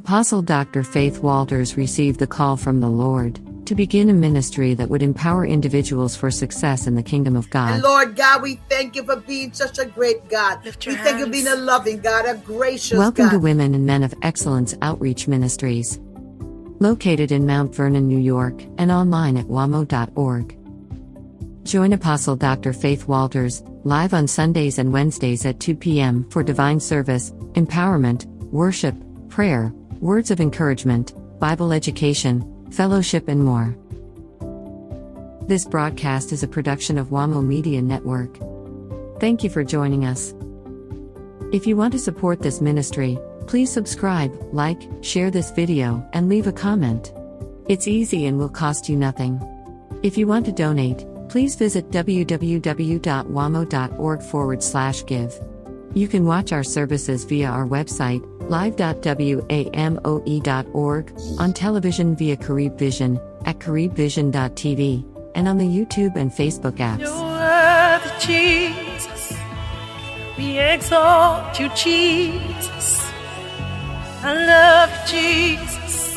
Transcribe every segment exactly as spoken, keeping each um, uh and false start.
Apostle Doctor Faith Walters received the call from the Lord to begin a ministry that would empower individuals for success in the kingdom of God. And Lord God, we thank you for being such a great God. Lift We your thank you for hands. being a loving God, a gracious Welcome God. to Women and Men of Excellence Outreach Ministries, located in Mount Vernon, New York, and online at wamo dot org. Join Apostle Doctor Faith Walters live on Sundays and Wednesdays at two p.m. for divine service, empowerment, worship, prayer, words of encouragement, Bible education, fellowship, and more. This broadcast is a production of WAMO Media Network. Thank you for joining us. If you want to support this ministry, please subscribe, like, share this video, and leave a comment. It's easy and will cost you nothing. If you want to donate, please visit www.wamo.org forward slash give. You can watch our services via our website, live dot wamo dot org, on television via Carib Vision, at carib vision dot t v, and on the YouTube and Facebook apps. You're worthy, Jesus. We exalt you, Jesus. I love you, Jesus.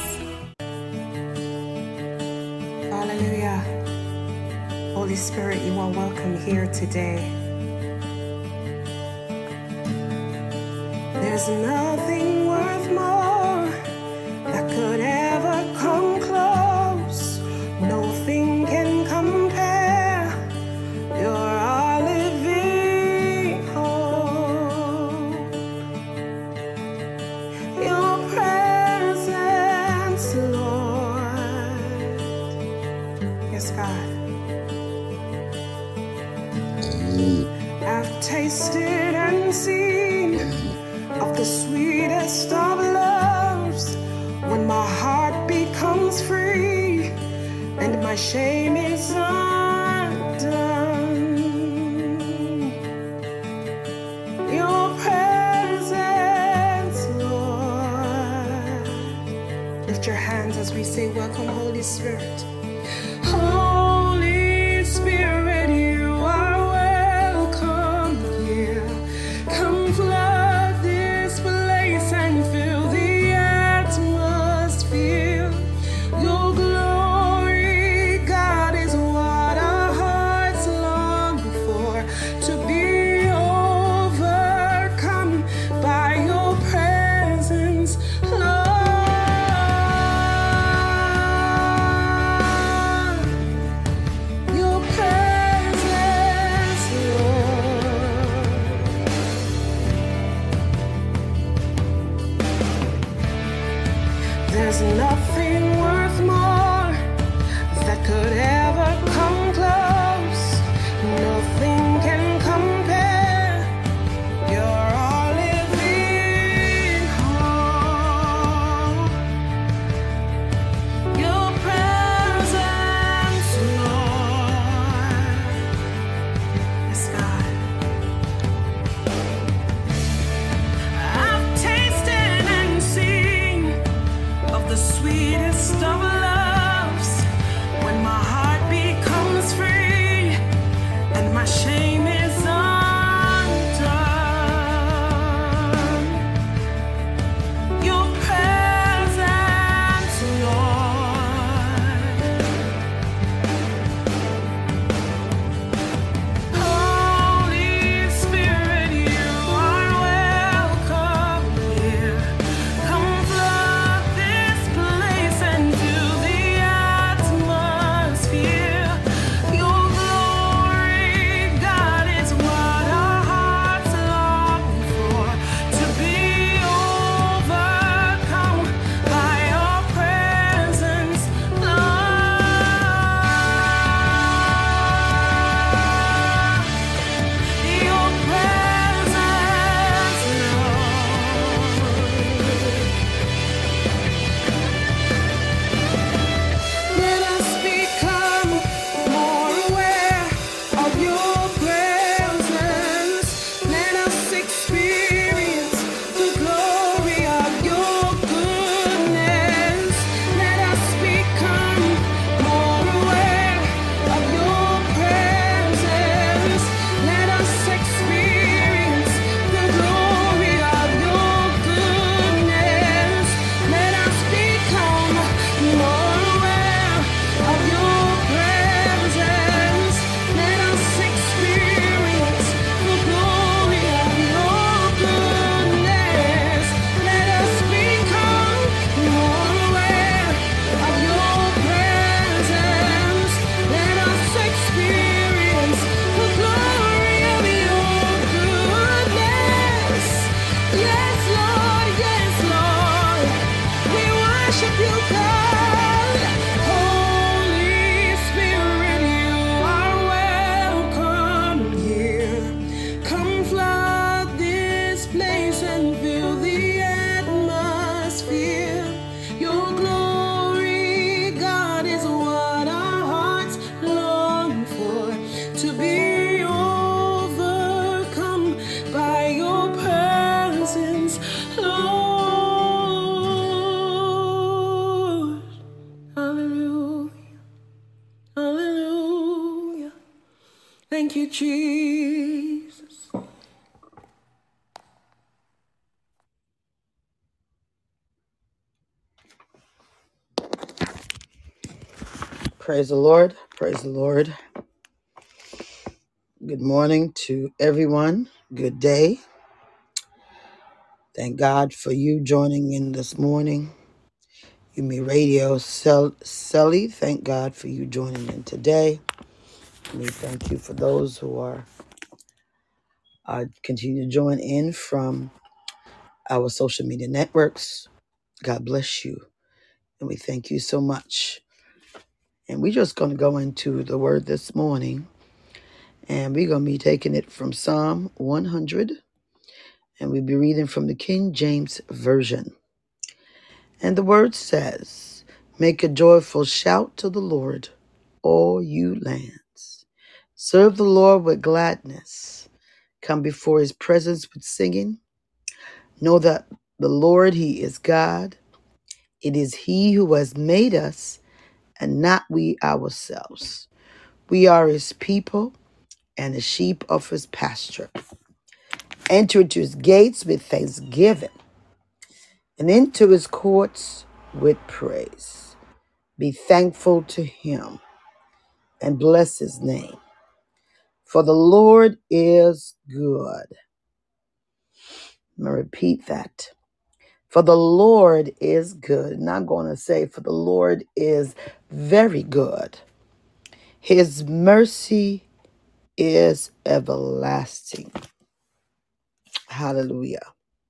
Hallelujah. Holy Spirit, you are welcome here today. There's nothing worth more that could ever come close. Nothing can compare. You're our living hope. Your presence, Lord. Yes, God. I've tasted and seen of the sweetest of loves, when my heart becomes free and my shame is undone. Your presence, Lord. Lift your hands as we say, welcome, Holy Spirit. Holy Spirit, you are welcome here. Come flood this place and fill the atmosphere. Your glory, God, is what our hearts long for. To be overcome by your presence, Lord. Your presence, Lord. There's nothing worth more that could ever come close. Nothing can compare. You're our living hope. Your presence, Lord. Yes, God. I've tasted and seen of the sweetest Thank you, Jesus. Praise the Lord. Praise the Lord. Good morning to everyone. Good day. Thank God for you joining in this morning. Yumi Radio Cel- Celly, thank God for you joining in today. And we thank you for those who are uh, continue to join in from our social media networks. God bless you. And we thank you so much. And we're just going to go into the word this morning. And we're going to be taking it from Psalm one hundred. And we'll be reading from the King James Version. And the word says, make a joyful shout to the Lord, all you lands. Serve the Lord with gladness. Come before his presence with singing. Know that the Lord, he is God. It is he who has made us and not we ourselves. We are his people and the sheep of his pasture. Enter into his gates with thanksgiving and into his courts with praise. Be thankful to him and bless his name. For the Lord is good. I'm going to repeat that. For the Lord is good. And I'm going to say, for the Lord is very good. His mercy is everlasting. Hallelujah.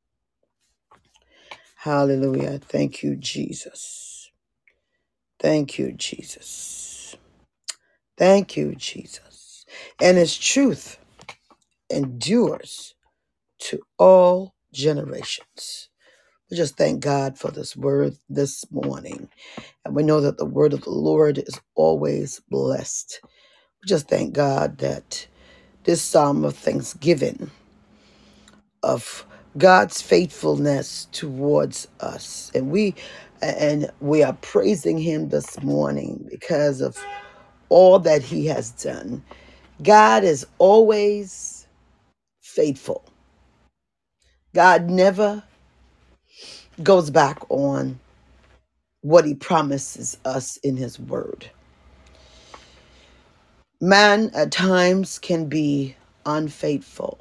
Hallelujah. Thank you, Jesus. Thank you, Jesus. Thank you, Jesus. And his truth endures to all generations. We just thank God for this word this morning. And we know that the word of the Lord is always blessed. We just thank God that this psalm of thanksgiving, of God's faithfulness towards us. And we and we are praising him this morning because of all that he has done. God is always faithful. God never goes back on what he promises us in his word. Man at times can be unfaithful,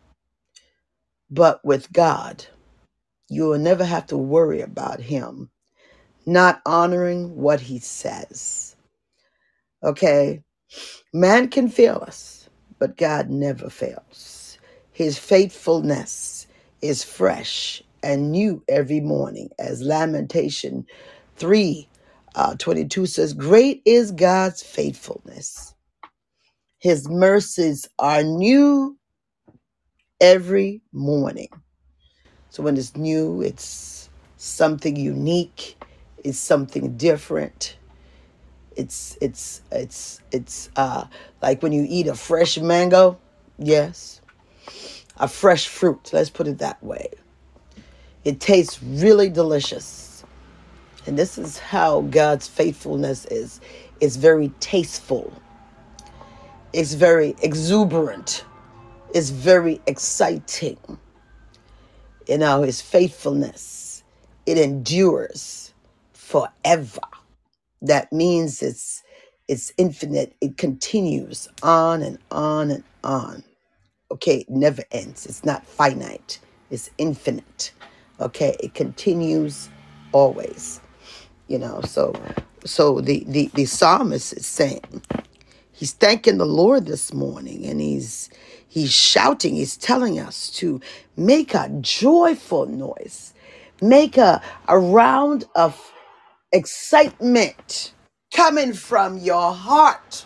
but with God, you will never have to worry about him not honoring what he says. Okay? Man can fail us, but God never fails. His faithfulness is fresh and new every morning, as Lamentation three uh, twenty-two says, great is God's faithfulness. His mercies are new every morning. So when it's new, it's something unique. It's something different. It's it's it's it's uh like when you eat a fresh mango. Yes, a fresh fruit. Let's put it that way. It tastes really delicious, and this is how God's faithfulness is. It's very tasteful. It's very exuberant. It's very exciting. You know, his faithfulness, it endures forever. That means it's it's infinite. It continues on and on and on. Okay, it never ends. It's not finite. It's infinite. Okay, it continues always. You know, so so the the, the psalmist is saying, he's thanking the Lord this morning, and he's he's shouting, he's telling us to make a joyful noise, make a, a round of excitement coming from your heart,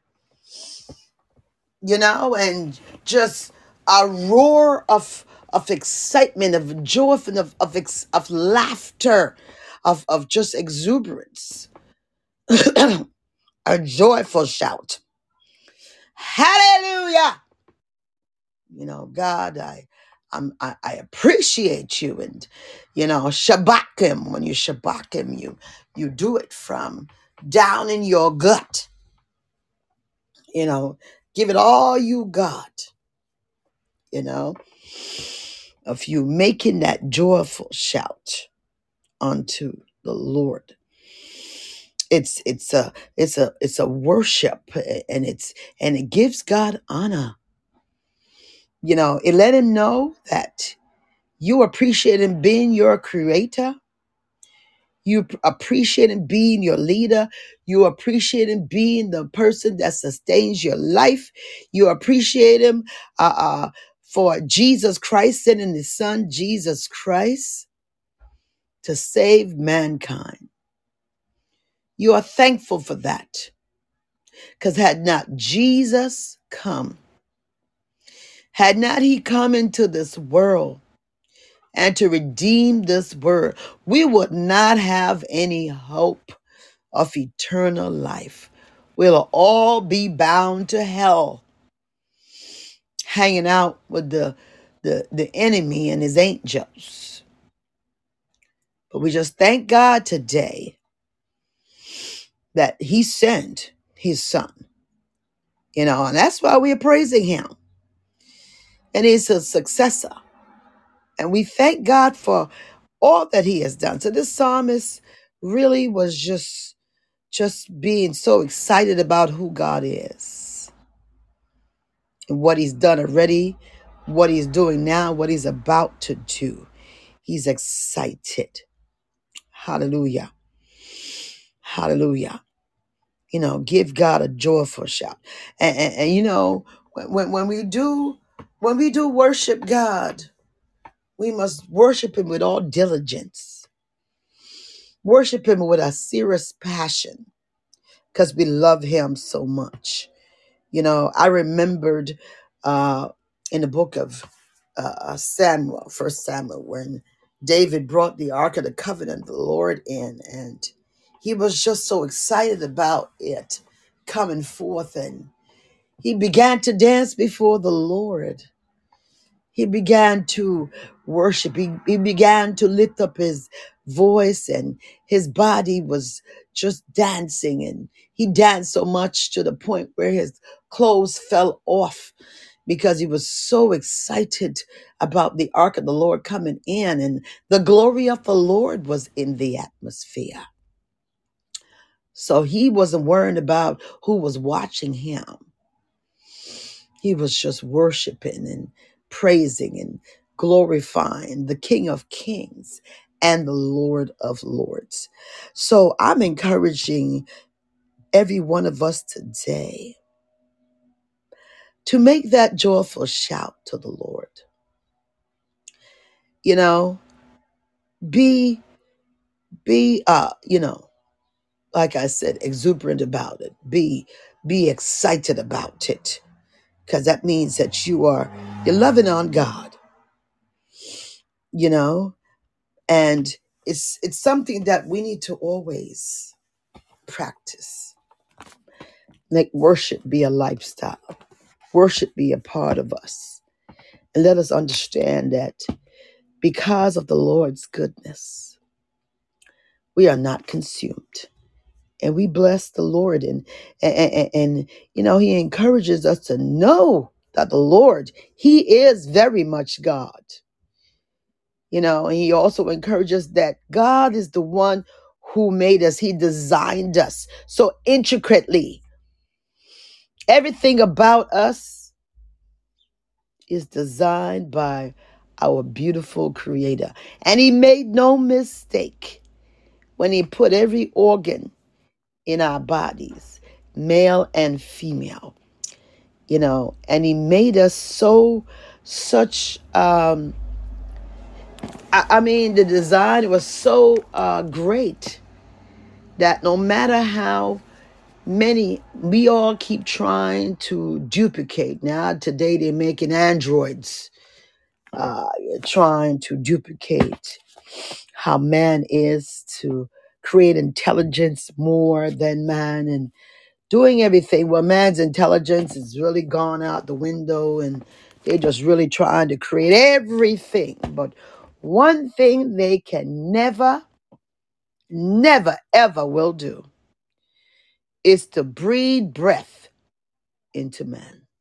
you know, and just a roar of of excitement, of joy, and of of, ex, of laughter, of, of just exuberance, a joyful shout. Hallelujah. You know, God, I, I'm, I, I appreciate you, and you know, shabak him. When you shabak him, you, you do it from down in your gut. You know, Give it all you got, you know, of you making that joyful shout unto the Lord. It's it's a it's a it's a worship, and it's and it gives God honor. You know, it let him know that you appreciate him being your creator. You p- appreciate him being your leader. You appreciate him being the person that sustains your life. You appreciate him uh, uh, for Jesus Christ sending his son, Jesus Christ, to save mankind. You are thankful for that. Because had not Jesus come, had not he come into this world and to redeem this world, we would not have any hope of eternal life. We'll all be bound to hell, hanging out with the, the, the enemy and his angels. But we just thank God today that he sent his son, you know, and that's why we're praising him. And he's a successor. And we thank God for all that he has done. So this psalmist really was just, just being so excited about who God is and what he's done already, what he's doing now, what he's about to do. He's excited. Hallelujah. Hallelujah. You know, give God a joyful shout. And, and, and you know, when, when, when we do, when we do worship God, we must worship him with all diligence. Worship him with a serious passion because we love him so much. You know, I remembered uh, in the book of uh, Samuel, First Samuel, when David brought the Ark of the Covenant of the Lord in, and he was just so excited about it coming forth, and he began to dance before the Lord. He began to worship. He, he began to lift up his voice, and his body was just dancing. And he danced so much to the point where his clothes fell off because he was so excited about the ark of the Lord coming in. And the glory of the Lord was in the atmosphere. So he wasn't worried about who was watching him. He was just worshiping and praising and glorifying the King of Kings and the Lord of Lords. So I'm encouraging every one of us today to make that joyful shout to the Lord. You know, be, be, uh, you know, like I said, exuberant about it. Be, be excited about it. Because that means that you are, you're loving on God, you know, and it's it's something that we need to always practice. Make worship be a lifestyle. Worship be a part of us. And let us understand that because of the Lord's goodness, we are not consumed. And we bless the Lord. And, and, and, and you know, he encourages us to know that the Lord, he is very much God. You know, and he also encourages that God is the one who made us. He designed us so intricately. Everything about us is designed by our beautiful Creator. And he made no mistake when he put every organ in our bodies, male and female, you know, and he made us so, such, um, I, I mean, the design was so uh, great that no matter how many, we all keep trying to duplicate. Now, today they're making androids, uh, trying to duplicate how man is, to create intelligence more than man and doing everything. Well, man's intelligence has really gone out the window and they're just really trying to create everything. But one thing they can never, never, ever will do is to breathe breath into man.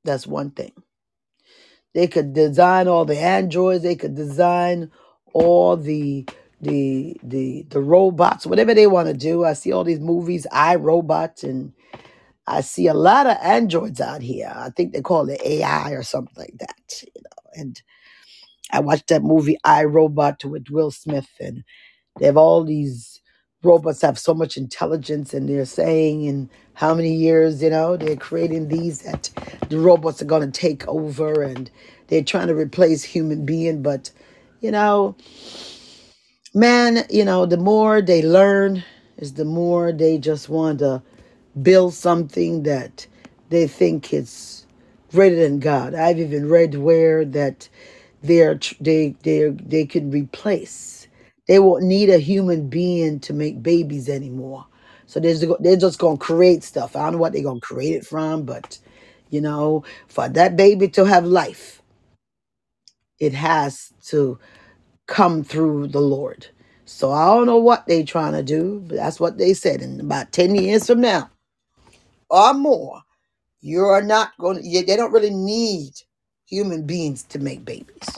That's one thing. They could design all the androids. They could design all the the the the robots, whatever they want to do. I see all these movies, I, Robot, and I see a lot of androids out here. I think they call it A I or something like that. You know, and I watched that movie I, Robot with Will Smith, and they have all these robots have so much intelligence, and they're saying in how many years, you know, they're creating these that the robots are going to take over, and they're trying to replace human being. But, you know, man, you know, the more they learn is the more they just want to build something that they think is greater than God. I've even read where that they're tr- they they they can replace. They won't need a human being to make babies anymore. So they're just, go- they're just gonna create stuff. I don't know what they're gonna create it from, but you know, for that baby to have life, it has to come through the Lord. So I don't know what they're trying to do, but that's what they said. In about ten years from now or more, you're not going to, they don't really need human beings to make babies.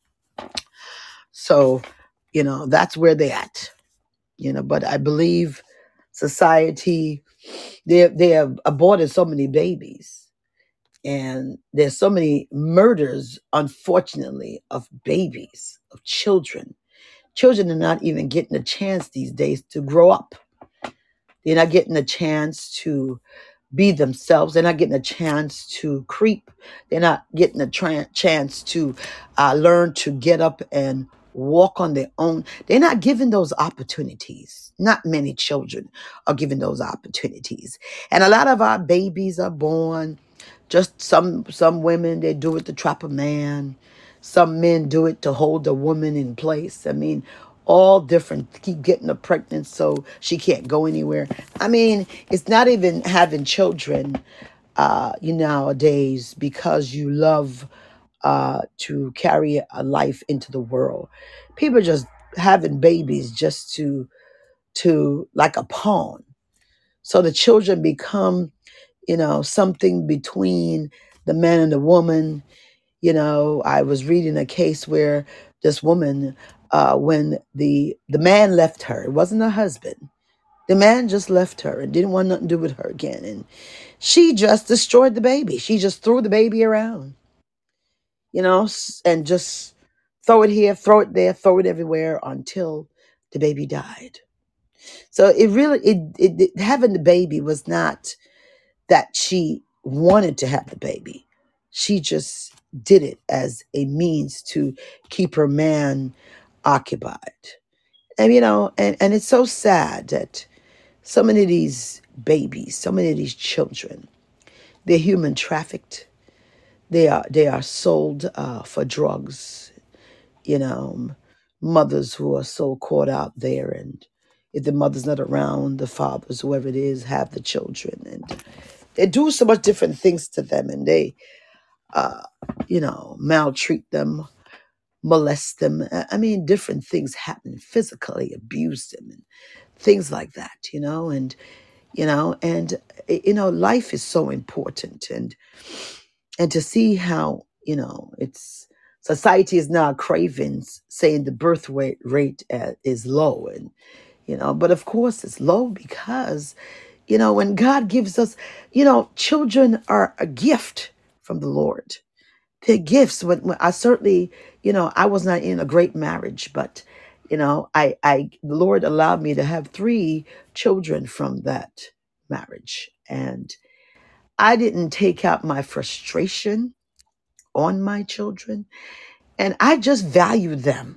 So, you know, that's where they're at, you know, but I believe society, they, they have aborted so many babies, and there's so many murders, unfortunately, of babies, of children. Children are not even getting a chance these days to grow up. They're not getting a chance to be themselves. They're not getting a chance to creep. They're not getting a tra- chance to uh, learn to get up and walk on their own. They're not given those opportunities. Not many children are given those opportunities. And a lot of our babies are born. Just some some women, they do it to trap a man. Some men do it to hold a woman in place. I mean, all different. Keep getting her pregnant so she can't go anywhere. I mean, it's not even having children uh, you nowadays because you love uh, to carry a life into the world. People are just having babies just to to like a pawn. So the children become, you know, something between the man and the woman. You know, I was reading a case where this woman, uh, when the the man left her, it wasn't her husband. The man just left her and didn't want nothing to do with her again. And she just destroyed the baby. She just threw the baby around, you know, s- and just throw it here, throw it there, throw it everywhere until the baby died. So it really, it, it, it having the baby was not that she wanted to have the baby. She just did it as a means to keep her man occupied. And you know, and, and it's so sad that so many of these babies, so many of these children, they're human trafficked. They are they are sold uh, for drugs. You know, mothers who are so caught out there, and if the mother's not around, the fathers, whoever it is, have the children, and they do so much different things to them, and they, uh, you know, maltreat them, molest them. I I mean, different things happen, physically abuse them, and things like that. You know, and you know, and eh, you know, life is so important, and and to see how you know it's society is now craving, saying the birth rate rate uh, is low, and you know, but of course it's low because you know when God gives us, you know, children are a gift from the Lord. They're gifts. When, when I certainly, you know, I was not in a great marriage, but you know, I, I, the Lord allowed me to have three children from that marriage, and I didn't take out my frustration on my children, and I just value them,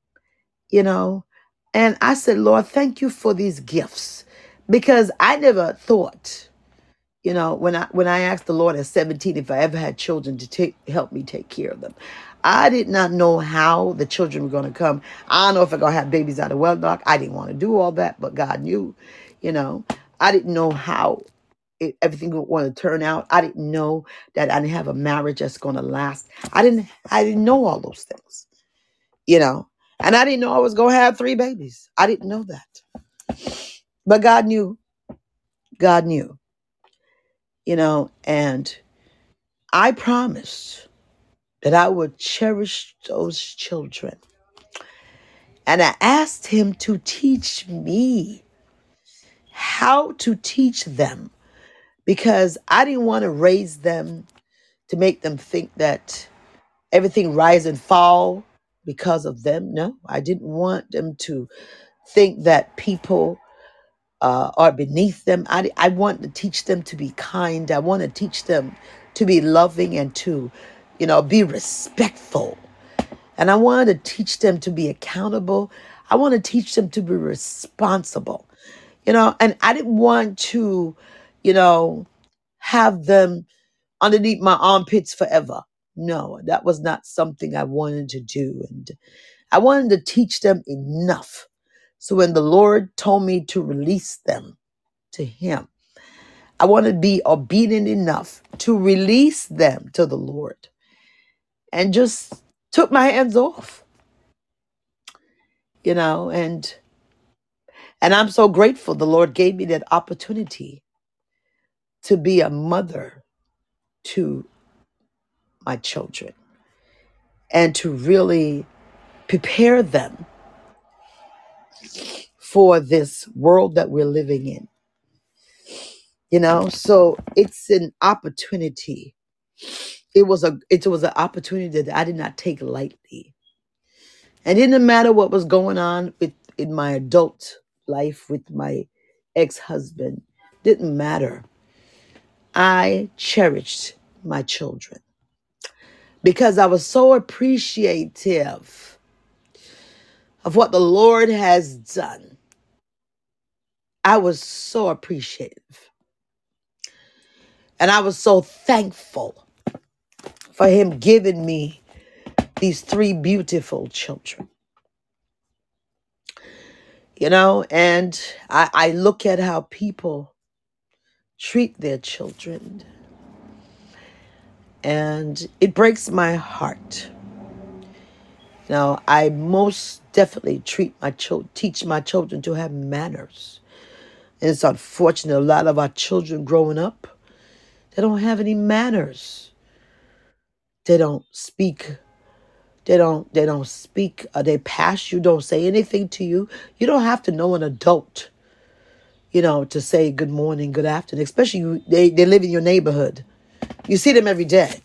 you know. And I said, Lord, thank you for these gifts, because I never thought, you know, when I when I asked the Lord at seventeen if I ever had children to take help me take care of them. I did not know how the children were going to come. I don't know if I'm going to have babies out of wedlock. I didn't want to do all that, but God knew, you know. I didn't know how it, everything would want to turn out. I didn't know that I didn't have a marriage that's going to last. I didn't I didn't know all those things, you know. And I didn't know I was going to have three babies. I didn't know that. But God knew. God knew, you know, and I promised that I would cherish those children. And I asked him to teach me how to teach them because I didn't want to raise them to make them think that everything rise and fall because of them. No, I didn't want them to think that people uh, are beneath them. I, I want to teach them to be kind. I want to teach them to be loving and to, you know, be respectful. And I wanted to teach them to be accountable. I want to teach them to be responsible, you know, and I didn't want to, you know, have them underneath my armpits forever. No, that was not something I wanted to do. And I wanted to teach them enough. So when the Lord told me to release them to Him, I wanted to be obedient enough to release them to the Lord and just took my hands off, you know, and and I'm so grateful the Lord gave me that opportunity to be a mother to my children and to really prepare them for this world that we're living in. You know, so it's an opportunity. It was a it was an opportunity that I did not take lightly. And it didn't matter what was going on with in my adult life with my ex-husband. Didn't matter. I cherished my children because I was so appreciative of what the Lord has done. I was so appreciative. And I was so thankful for Him giving me these three beautiful children. You know, and I, I look at how people treat their children, and it breaks my heart. Now, I most definitely treat my children, teach my children to have manners. And it's unfortunate, a lot of our children growing up, they don't have any manners. They don't speak. They don't. They don't speak. Uh, they pass you. Don't say anything to you. You don't have to know an adult, you know, to say good morning, good afternoon. Especially you, they they live in your neighborhood. You see them every day.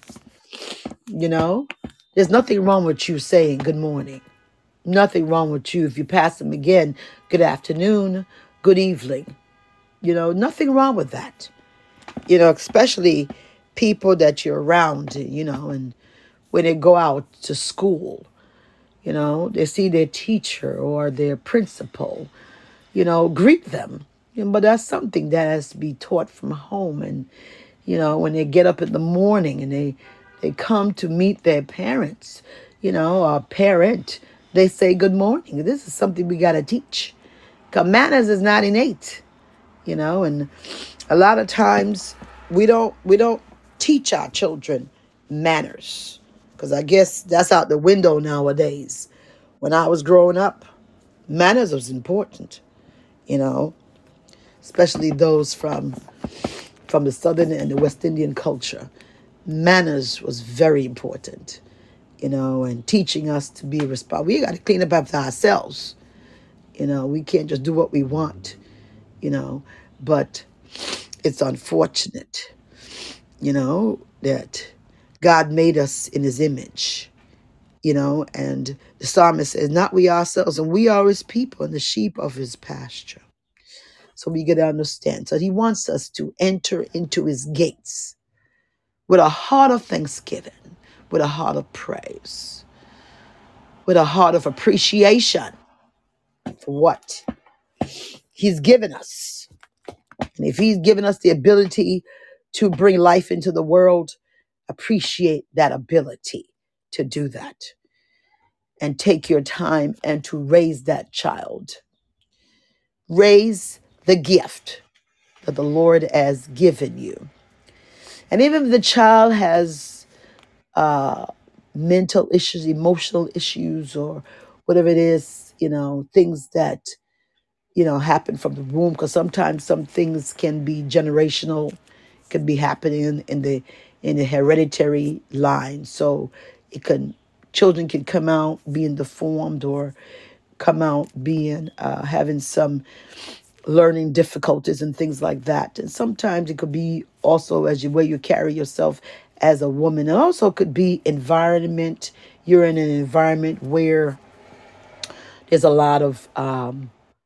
You know, there's nothing wrong with you saying good morning. Nothing wrong with you if you pass them again. Good afternoon, good evening. You know, nothing wrong with that. You know, especially people that you're around. You know, and when they go out to school, you know, they see their teacher or their principal, you know, greet them. You know, but that's something that has to be taught from home. And, you know, when they get up in the morning and they, they come to meet their parents, you know, or parent, they say good morning. This is something we got to teach. Because manners is not innate, you know, and a lot of times we don't, we don't teach our children manners. Because I guess that's out the window nowadays. When I was growing up, manners was important, you know, especially those from from the Southern and the West Indian culture. Manners was very important, you know, and teaching us to be responsible. We got to clean up after ourselves, you know. We can't just do what we want, you know. But it's unfortunate, you know, that God made us in His image, you know, and the psalmist says, not we ourselves, and we are His people and the sheep of His pasture. So we get to understand. So He wants us to enter into His gates with a heart of thanksgiving, with a heart of praise, with a heart of appreciation for what He's given us. And if He's given us the ability to bring life into the world, appreciate that ability to do that and take your time and to raise that child. Raise the gift that the Lord has given you. And even if the child has uh, mental issues, emotional issues, or whatever it is, you know, things that, you know, happen from the womb, because sometimes some things can be generational, can be happening in the in the hereditary line. So it can children can come out being deformed or come out being uh, having some learning difficulties and things like that. And sometimes it could be also as you way you carry yourself as a woman. It also could be environment. You're in an environment where there's a lot of um,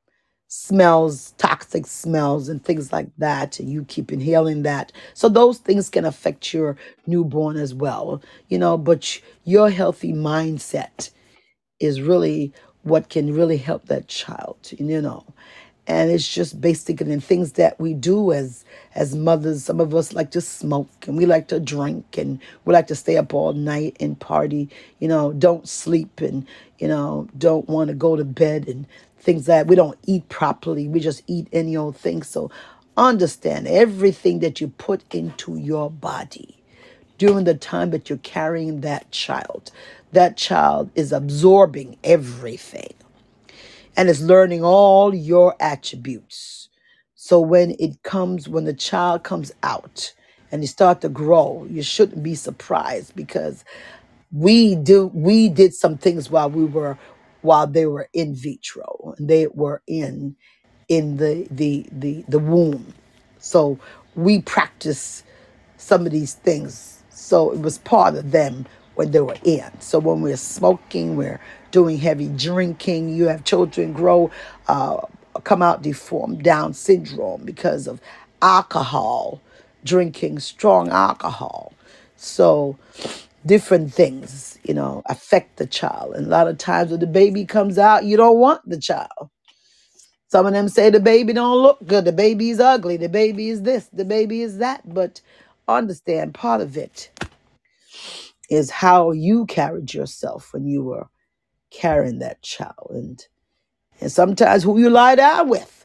smells, toxic smells and things like that, and you keep inhaling that. So those things can affect your newborn as well, you know, but your healthy mindset is really what can really help that child, you know. And it's just basically in things that we do as as mothers. Some of us like to smoke and we like to drink and we like to stay up all night and party, you know, don't sleep and, you know, don't want to go to bed and things that we don't eat properly. We just eat any old thing. So understand everything that you put into your body during the time that you're carrying that child. That child is absorbing everything and is learning all your attributes. So when it comes, when the child comes out and they start to grow, you shouldn't be surprised because we do we did some things while we were while they were in vitro and they were in in the the the, the womb. So we practice some of these things. So it was part of them when they were in. So when we're smoking, we're doing heavy drinking, you have children grow, uh, come out deformed, Down syndrome because of alcohol, drinking strong alcohol. So different things, you know, affect the child. And a lot of times when the baby comes out, you don't want the child. Some of them say the baby don't look good, the baby is ugly, the baby is this, the baby is that. But understand part of it is how you carried yourself when you were carrying that child. And, and sometimes who you lie down with.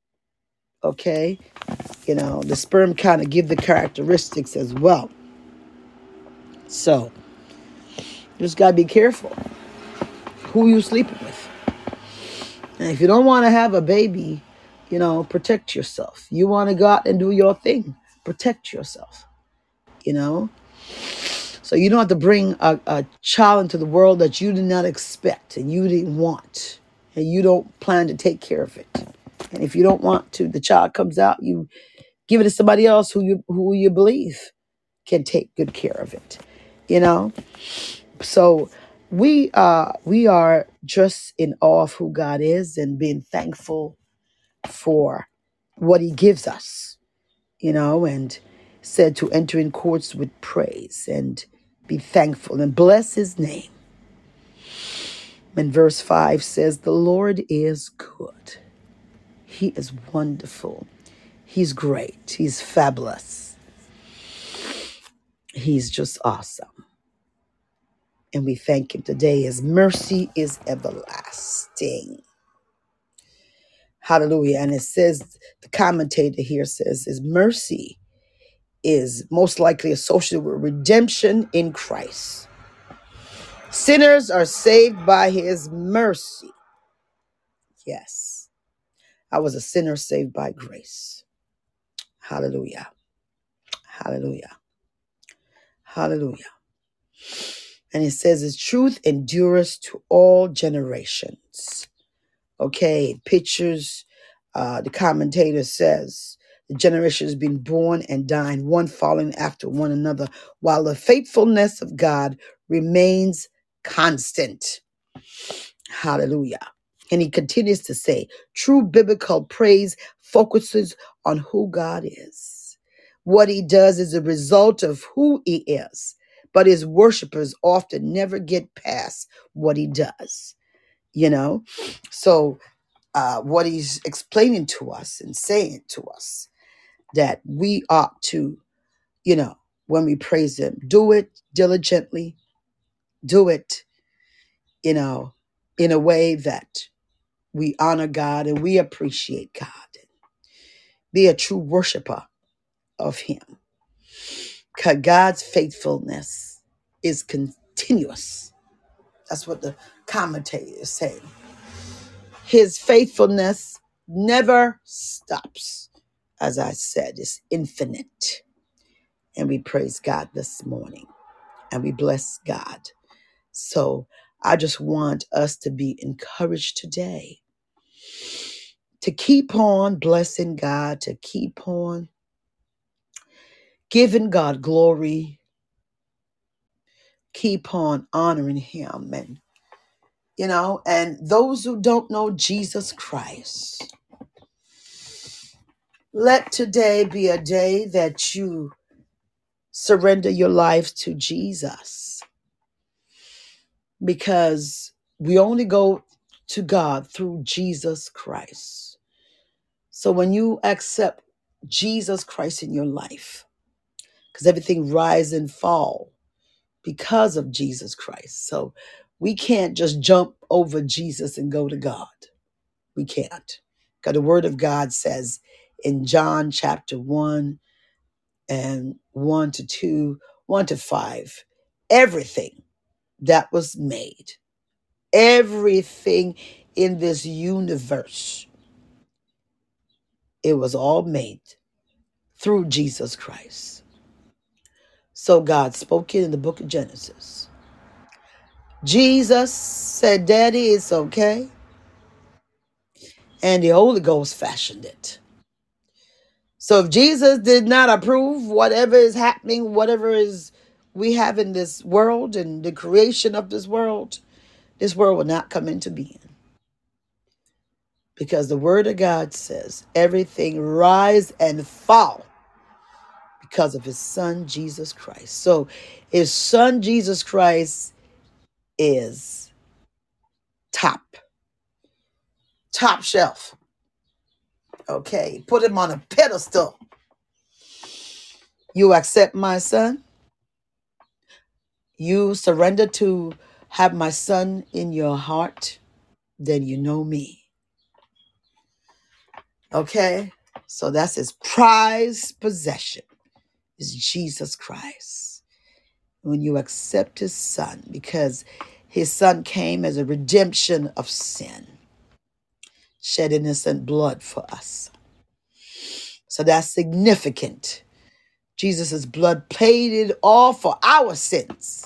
Okay? You know, the sperm kind of give the characteristics as well. So, you just got to be careful who you sleeping with. And if you don't want to have a baby, you know, protect yourself. You want to go out and do your thing. Protect yourself. You know? So you don't have to bring a, a child into the world that you did not expect and you didn't want. And you don't plan to take care of it. And if you don't want to, the child comes out, you give it to somebody else who you who you believe can take good care of it. You know? So we uh we are just in awe of who God is and being thankful for what he gives us, you know, and said to enter in courts with praise and be thankful and bless his name. And verse five says, the Lord is good. He is wonderful. He's great. He's fabulous. He's just awesome. And we thank him today. His mercy is everlasting. Hallelujah. And it says, the commentator here says, his mercy is most likely associated with redemption in Christ. Sinners are saved by his mercy. Yes. I was a sinner saved by grace. Hallelujah. Hallelujah. Hallelujah. And it says his truth endures to all generations. Okay, pictures, uh, the commentator says, the generation has been born and dying, one following after one another, while the faithfulness of God remains constant. Hallelujah. And he continues to say, true biblical praise focuses on who God is. What he does is a result of who he is, but his worshipers often never get past what he does, you know? So uh, what he's explaining to us and saying to us, that we ought to, you know, when we praise him, do it diligently, do it, you know, in a way that we honor God and we appreciate God. Be a true worshiper of him. Because God's faithfulness is continuous. That's what the commentator is saying. His faithfulness never stops. As I said, it's infinite. And we praise God this morning and we bless God. So I just want us to be encouraged today to keep on blessing God, to keep on giving God glory, keep on honoring him. And, you know, and those who don't know Jesus Christ, let today be a day that you surrender your life to Jesus, because we only go to God through Jesus Christ. So when you accept Jesus Christ in your life, because everything rise and fall because of Jesus Christ. So we can't just jump over Jesus and go to God. We can't. Because the word of God says in John chapter one and one to two, one to five, everything that was made, everything in this universe, it was all made through Jesus Christ. So God spoke it in the book of Genesis. Jesus said, Daddy, it's okay. And the Holy Ghost fashioned it. So if Jesus did not approve whatever is happening, whatever is we have in this world and the creation of this world, this world will not come into being. Because the word of God says everything rise and fall because of his son, Jesus Christ. So his son, Jesus Christ, is top, top shelf. Okay, put him on a pedestal. You accept my son. You surrender to have my son in your heart. Then you know me. Okay, so that's his prized possession, is Jesus Christ. When you accept his son, because his son came as a redemption of sin, shed innocent blood for us. So that's significant. Jesus' blood paid it all for our sins.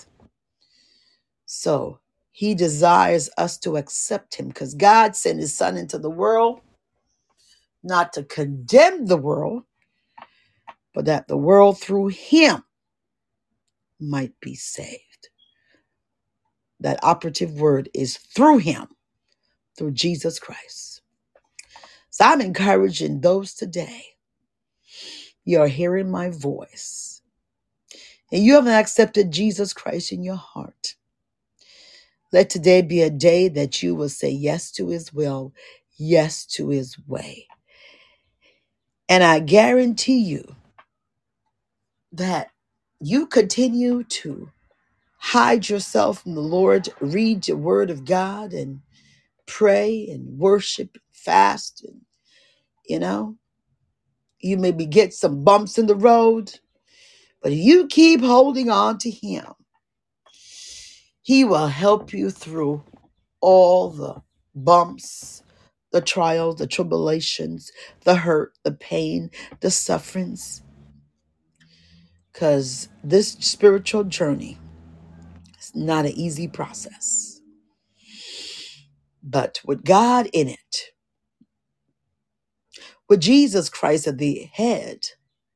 So he desires us to accept him, because God sent his son into the world not to condemn the world, but that the world through him might be saved. That operative word is through him, through Jesus Christ. So I'm encouraging those today. You're hearing my voice and you haven't accepted Jesus Christ in your heart. Let today be a day that you will say yes to his will, yes to his way. And I guarantee you that you continue to hide yourself from the Lord, read the word of God and pray and worship, fast, and you know, you maybe get some bumps in the road, but if you keep holding on to him, he will help you through all the bumps, the trials, the tribulations, the hurt, the pain, the sufferings. Because this spiritual journey is not an easy process. But with God in it, with Jesus Christ at the head,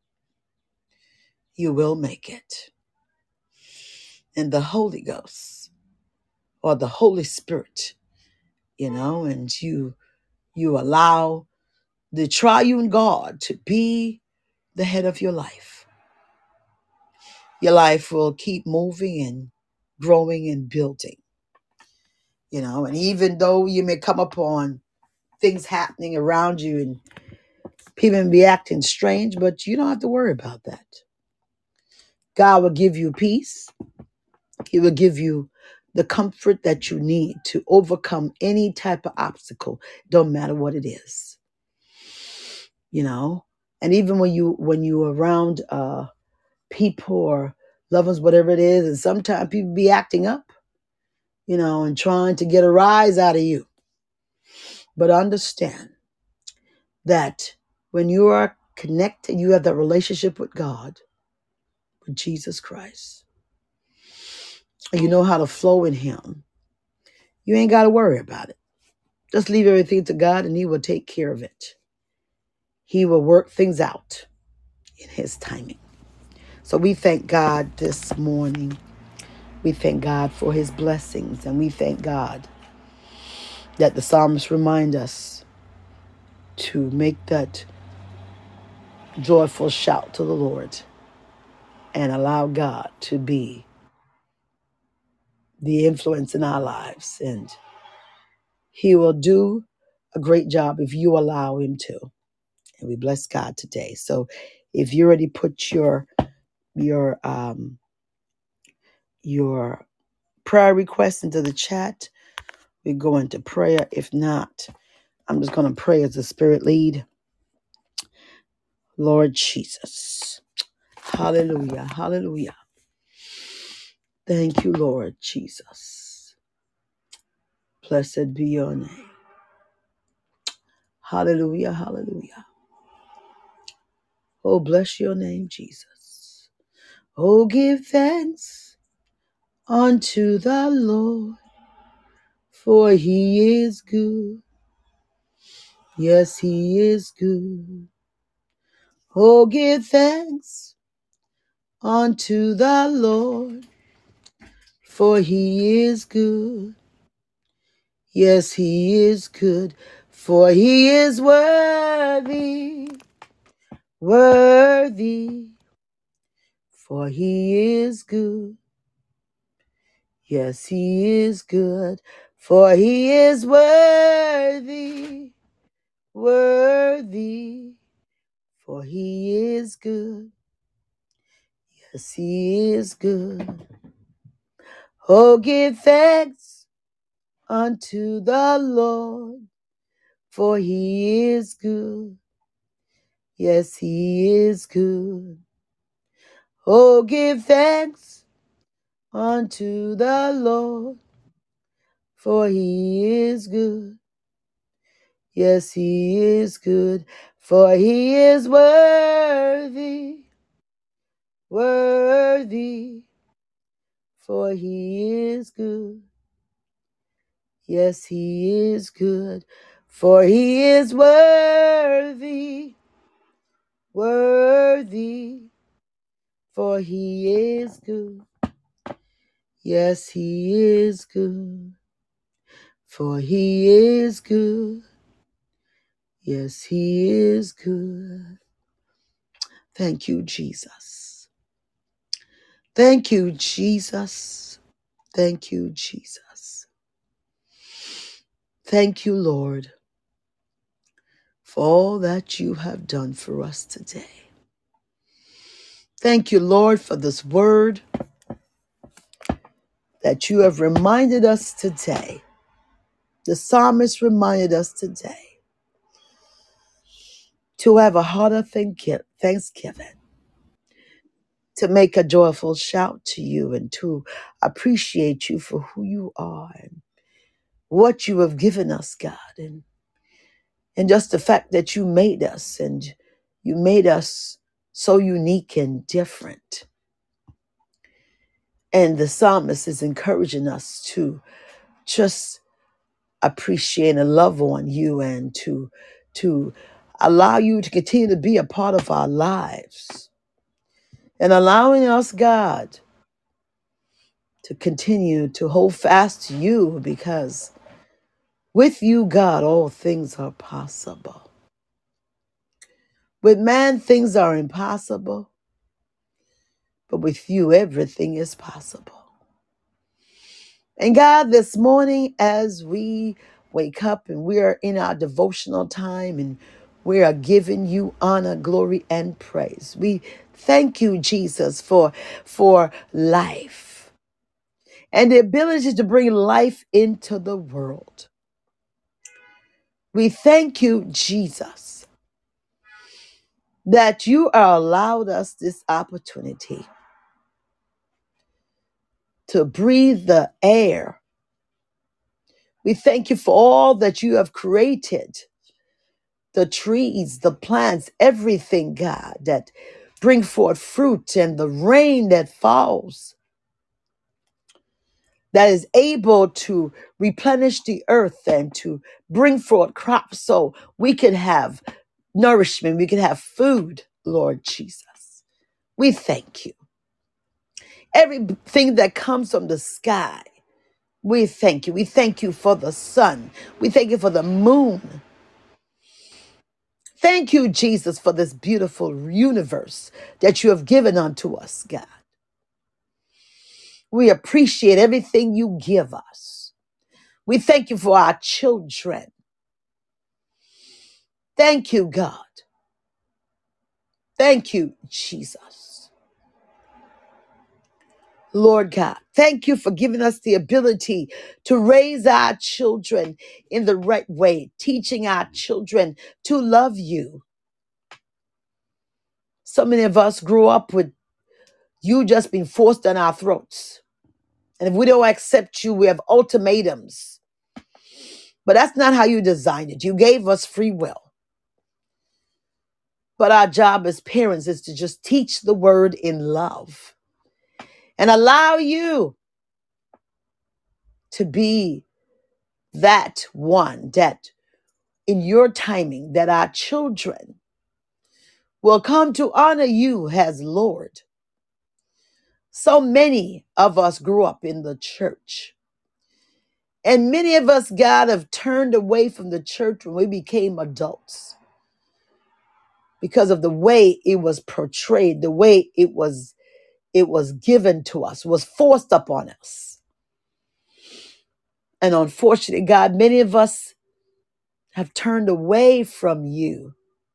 you will make it. And the Holy Ghost or the Holy Spirit, you know, and you you allow the triune God to be the head of your life. Your life will keep moving and growing and building, you know, and even though you may come upon things happening around you and people may be acting strange, but you don't have to worry about that. God will give you peace. He will give you the comfort that you need to overcome any type of obstacle, don't matter what it is. You know, and even when you when you are around uh, people or loved ones, whatever it is, and sometimes people be acting up, you know, and trying to get a rise out of you. But understand that when you are connected, you have that relationship with God, with Jesus Christ, and you know how to flow in him, you ain't got to worry about it. Just leave everything to God and he will take care of it. He will work things out in his timing. So we thank God this morning. We thank God for his blessings, and we thank God that the psalmist remind us to make that joyful shout to the Lord and allow God to be the influence in our lives. And he will do a great job if you allow him to. And we bless God today. So if you already put your your um your prayer request into the chat, we go into prayer. If not, I'm just going to pray as the Spirit lead. Lord Jesus. Hallelujah. Hallelujah. Thank you, Lord Jesus. Blessed be your name. Hallelujah. Hallelujah. Oh, bless your name, Jesus. Oh, give thanks unto the Lord, for he is good. Yes, he is good. Oh, give thanks unto the Lord, for he is good. Yes, he is good, for he is worthy, worthy, for he is good. Yes, he is good, for he is worthy, worthy, for he is good. Yes, he is good. Oh, give thanks unto the Lord, for he is good. Yes, he is good. Oh, give thanks unto the Lord, for he is good. Yes, he is good, for he is worthy, worthy, for he is good. Yes, he is good, for he is worthy, worthy, for he is good. Yes, he is good, for he is good. Yes, he is good. Thank you, Jesus. Thank you, Jesus. Thank you, Jesus. Thank you, Lord, for all that you have done for us today. Thank you, Lord, for this word that you have reminded us today. The psalmist reminded us today to have a heart of thanksgiving, to make a joyful shout to you, and to appreciate you for who you are and what you have given us, God, and, and just the fact that you made us, and you made us so unique and different. And the psalmist is encouraging us to just appreciate and love on you, and to, to allow you to continue to be a part of our lives, and allowing us, God, to continue to hold fast to you, because with you, God, all things are possible. With man, things are impossible, but with you, everything is possible. And God, this morning, as we wake up and we are in our devotional time and we are giving you honor, glory, and praise, we thank you, Jesus, for, for life and the ability to bring life into the world. We thank you, Jesus, that you are allowed us this opportunity to breathe the air. We thank you for all that you have created, the trees, the plants, everything, God, that bring forth fruit, and the rain that falls that is able to replenish the earth and to bring forth crops so we can have nourishment, we can have food, Lord Jesus. We thank you. Everything that comes from the sky, we thank you. We thank you for the sun. We thank you for the moon. Thank you, Jesus, for this beautiful universe that you have given unto us, God. We appreciate everything you give us. We thank you for our children. Thank you, God. Thank you, Jesus. Lord God, thank you for giving us the ability to raise our children in the right way, teaching our children to love you. So many of us grew up with you just being forced down our throats. And if we don't accept you, we have ultimatums. But that's not how you designed it. You gave us free will. But our job as parents is to just teach the word in love and allow you to be that one that in your timing that our children will come to honor you as Lord. So many of us grew up in the church. And many of us, God, have turned away from the church when we became adults because of the way it was portrayed, the way it was it was given to us, was forced upon us. And unfortunately, God, many of us have turned away from you,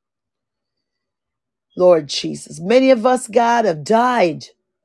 Lord Jesus. Many of us, God, have died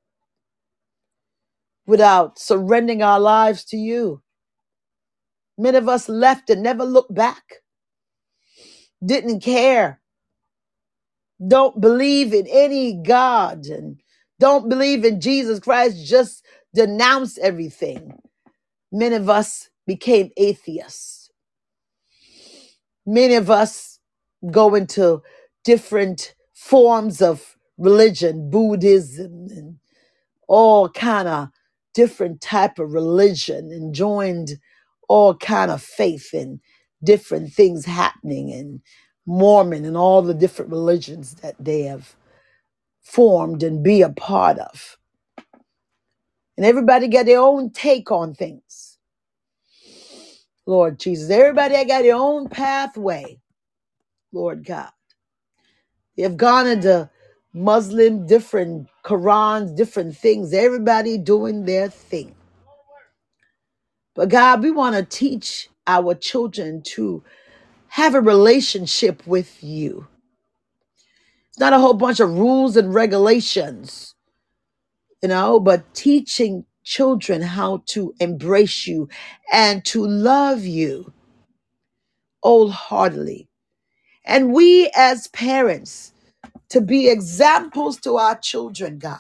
without surrendering our lives to you. Many of us left and never looked back, didn't care, don't believe in any God, and don't believe in Jesus Christ, just denounce everything. Many of us became atheists. Many of us go into different forms of religion, Buddhism, and all kind of different type of religion, and joined all kind of faith and different things happening, and Mormon and all the different religions that they have formed and be a part of. And everybody got their own take on things. Lord Jesus, everybody got their own pathway, Lord God. They have gone into Muslim, different Qurans, different things, everybody doing their thing. But God, we want to teach our children to have a relationship with you. It's not a whole bunch of rules and regulations, you know, but teaching children how to embrace you and to love you wholeheartedly. And we as parents to be examples to our children, God.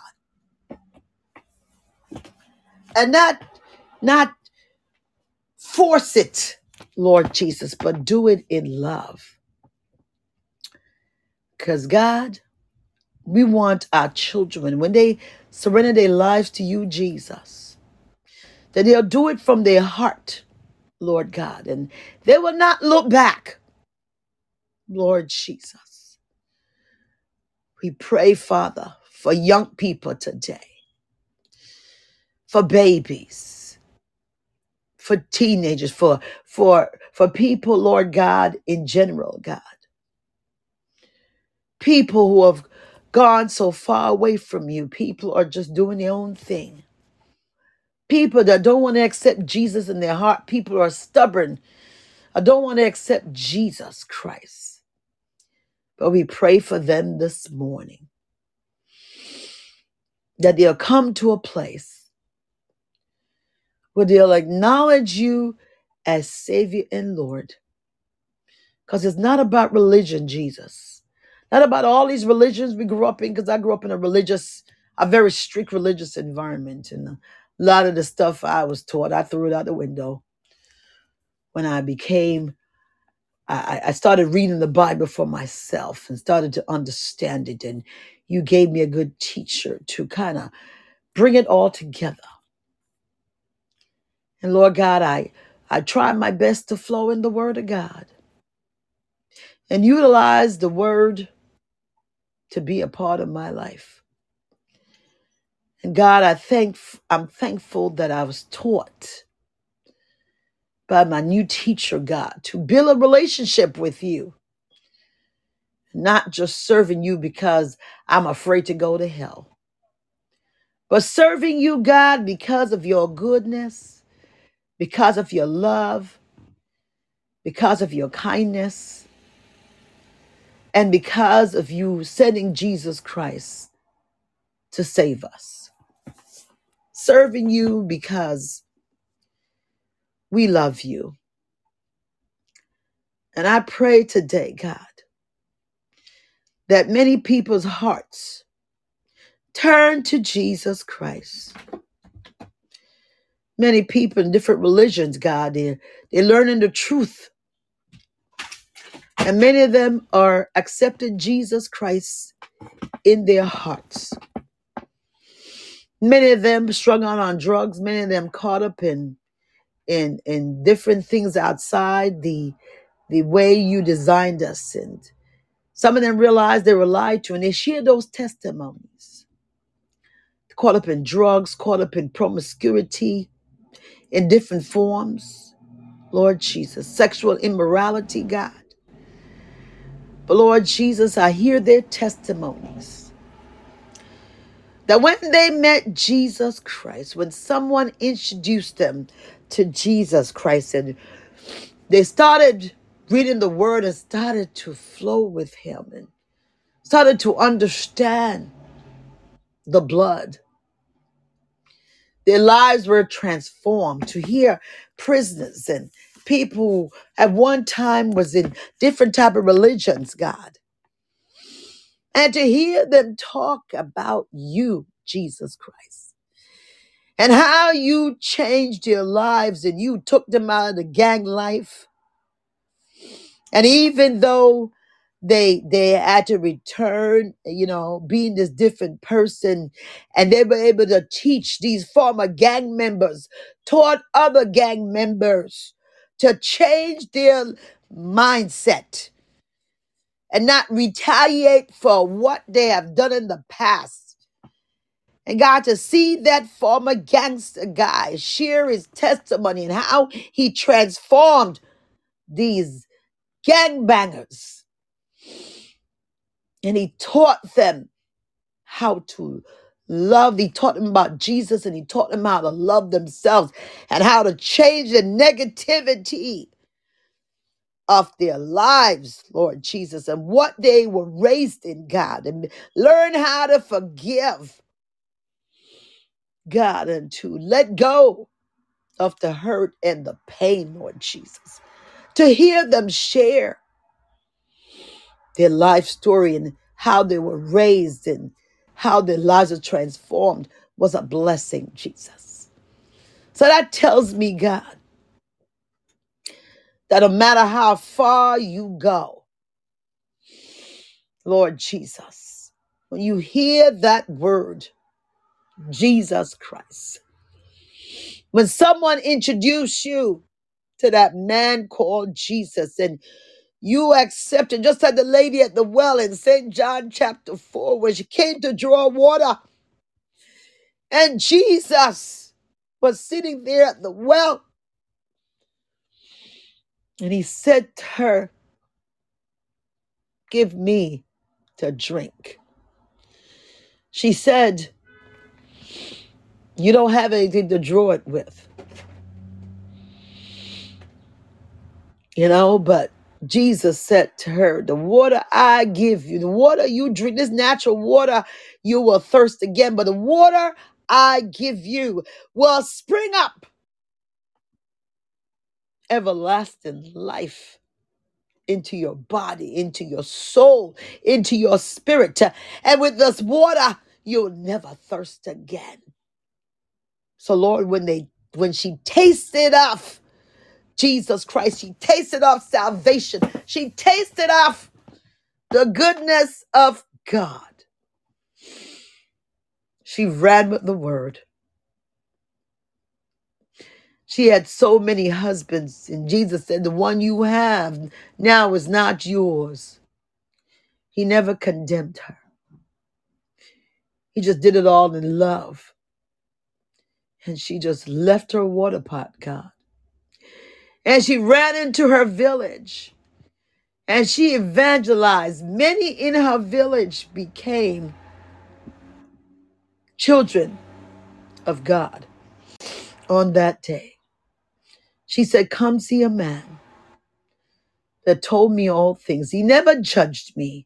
And not, not force it, Lord Jesus, but do it in love. Because God, we want our children, when they surrender their lives to you, Jesus, that they'll do it from their heart, Lord God, and they will not look back, Lord Jesus. We pray, Father, for young people today, for babies, for teenagers, for, for, for people, Lord God, in general, God. People who have gone so far away from you. People are just doing their own thing. People that don't want to accept Jesus in their heart. People who are stubborn. I don't want to accept Jesus Christ. But we pray for them this morning, that they'll come to a place where they'll acknowledge you as Savior and Lord. Because it's not about religion, Jesus. Not about all these religions we grew up in, because I grew up in a religious, a very strict religious environment. And a lot of the stuff I was taught, I threw it out the window when I became I, I started reading the Bible for myself and started to understand it. And you gave me a good teacher to kind of bring it all together. And Lord God, I, I try my best to flow in the Word of God and utilize the Word to be a part of my life. And God, I thank, I'm thankful that I was taught by my new teacher, God, to build a relationship with you, not just serving you because I'm afraid to go to hell, but serving you, God, because of your goodness, because of your love, because of your kindness, and because of you sending Jesus Christ to save us. Serving you because we love you. And I pray today, God, that many people's hearts turn to Jesus Christ. Many people in different religions, God, they're, they're learning the truth. And many of them are accepting Jesus Christ in their hearts. Many of them strung out on drugs. Many of them caught up in, in, in different things outside the, the way you designed us. And some of them realized they were lied to, and they share those testimonies. Caught up in drugs, caught up in promiscuity in different forms. Lord Jesus, sexual immorality, God. But Lord Jesus, I hear their testimonies that when they met Jesus Christ, when someone introduced them to Jesus Christ and they started reading the word and started to flow with him and started to understand the blood, their lives were transformed. To hear prisoners and people who at one time was in different type of religions, God, and to hear them talk about you, Jesus Christ, and how you changed their lives and you took them out of the gang life. And even though they they had to return, you know, being this different person, and they were able to teach these former gang members, taught other gang members to change their mindset and not retaliate for what they have done in the past. And God, to see that former gangster guy share his testimony and how he transformed these gangbangers. And he taught them how to love. He taught them about Jesus, and he taught them how to love themselves and how to change the negativity of their lives, Lord Jesus, and what they were raised in, God, and learn how to forgive, God, and to let go of the hurt and the pain, Lord Jesus. To hear them share their life story and how they were raised and how their lives are transformed was a blessing, Jesus. So that tells me, God, that no matter how far you go, Lord Jesus, when you hear that word, Jesus Christ, when someone introduced you to that man called Jesus and you accepted, just like the lady at the well in Saint John chapter four, when she came to draw water, and Jesus was sitting there at the well, and he said to her, "Give me to drink." She said, "You don't have anything to draw it with." You know, but Jesus said to her, "The water I give you, the water you drink, this natural water, you will thirst again. But the water I give you will spring up everlasting life into your body, into your soul, into your spirit. And with this water, you'll never thirst again." So Lord, when they when she tasted of Jesus Christ. She tasted of salvation. She tasted of the goodness of God. She ran with the word. She had so many husbands, and Jesus said, the one you have now is not yours. He never condemned her. He just did it all in love. And she just left her water pot, God. And she ran into her village. And she evangelized. Many in her village became children of God on that day. She said, come see a man that told me all things. He never judged me.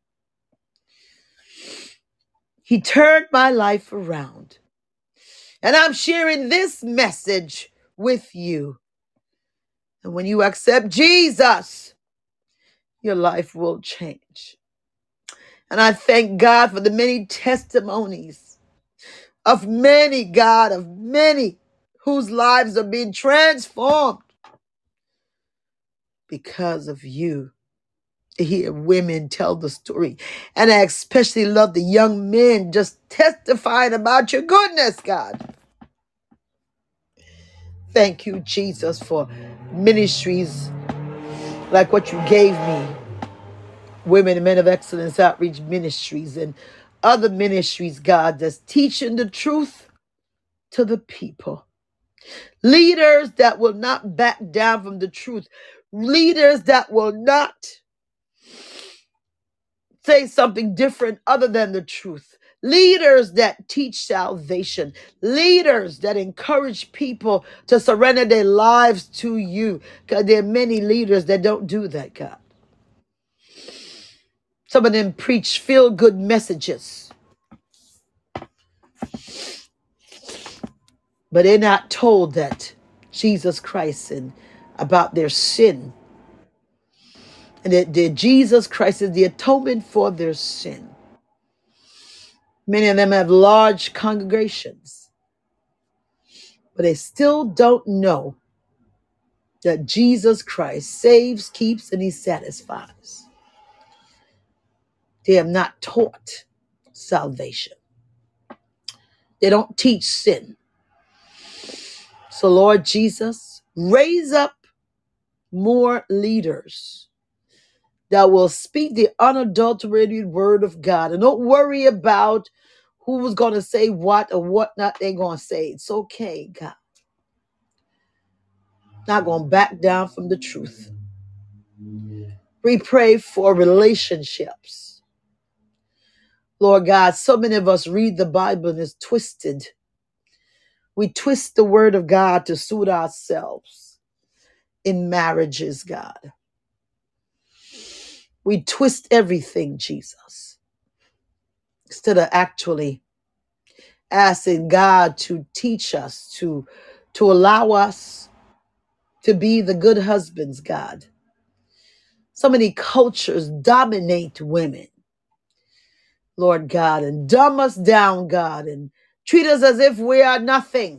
He turned my life around. And I'm sharing this message with you. And when you accept Jesus, your life will change. And I thank God for the many testimonies of many, God, of many whose lives are being transformed because of you. To hear women tell the story. And I especially love the young men just testifying about your goodness, God. Thank you, Jesus, for ministries like what you gave me. Women and Men of Excellence Outreach Ministries and other ministries, God, that's teaching the truth to the people. Leaders that will not back down from the truth. Leaders that will not say something different other than the truth. Leaders that teach salvation. Leaders that encourage people to surrender their lives to you. Because there are many leaders that don't do that, God. Some of them preach feel-good messages. But they're not told that Jesus Christ and about their sin. And that, that Jesus Christ is the atonement for their sin. Many of them have large congregations. But they still don't know that Jesus Christ saves, keeps, and he satisfies. They have not taught salvation. They don't teach sin. So Lord Jesus, raise up more leaders that will speak the unadulterated word of God. And don't worry about who's going to say what or what not they're going to say. It's okay, God. Not going to back down from the truth. We pray for relationships. Lord God, so many of us read the Bible and it's twisted. We twist the word of God to suit ourselves in marriages, God. We twist everything, Jesus, instead of actually asking God to teach us, to, to allow us to be the good husbands, God. So many cultures dominate women, Lord God, and dumb us down, God, and treat us as if we are nothing.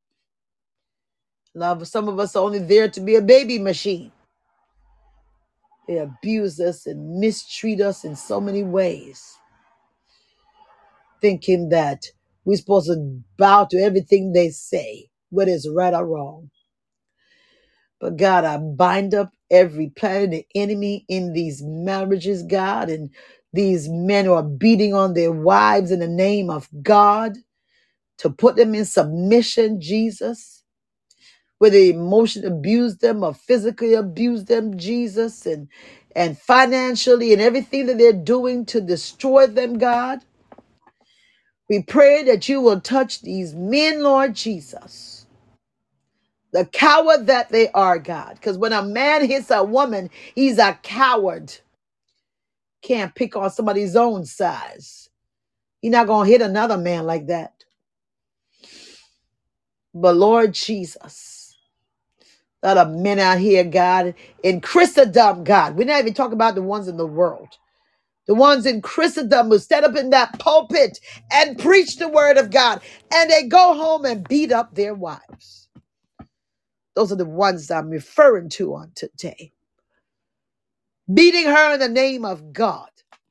Love, some of us are only there to be a baby machine. They abuse us and mistreat us in so many ways, thinking that we're supposed to bow to everything they say, whether it's right or wrong. But God, I bind up every plan of the enemy in these marriages, God, and these men who are beating on their wives in the name of God to put them in submission, Jesus. Whether they emotionally abuse them or physically abuse them, Jesus, and, and financially and everything that they're doing to destroy them, God. We pray that you will touch these men, Lord Jesus. The coward that they are, God. Because when a man hits a woman, he's a coward. Can't pick on somebody's own size. You're not going to hit another man like that. But Lord Jesus, a lot of men out here, God, in Christendom, God. We're not even talking about the ones in the world. The ones in Christendom who stand up in that pulpit and preach the word of God. And they go home and beat up their wives. Those are the ones I'm referring to on today. Beating her in the name of God.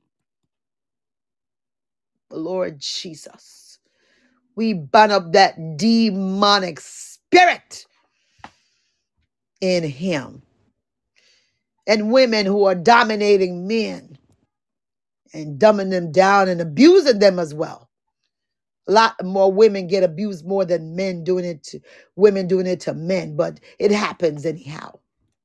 Lord Jesus, we bind up that demonic spirit in him. And women who are dominating men and dumbing them down and abusing them as well. A lot more women get abused more than men doing it to women doing it to men, but it happens anyhow.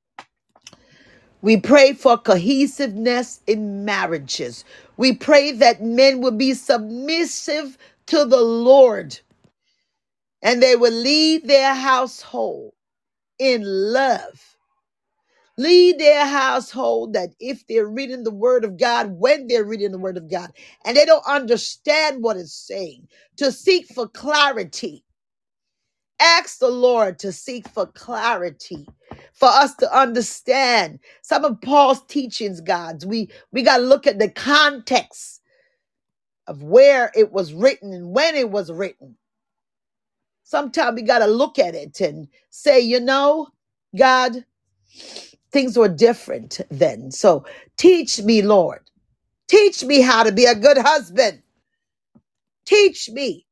We pray for cohesiveness in marriages. We pray that men will be submissive to the Lord and they will lead their household in love. Lead their household that if they're reading the word of God, when they're reading the word of God, and they don't understand what it's saying, to seek for clarity. Ask the Lord to seek for clarity, for us to understand some of Paul's teachings, God. We, we got to look at the context of where it was written and when it was written. Sometimes we got to look at it and say, you know, God, things were different then. So teach me, Lord. Teach me how to be a good husband. Teach me.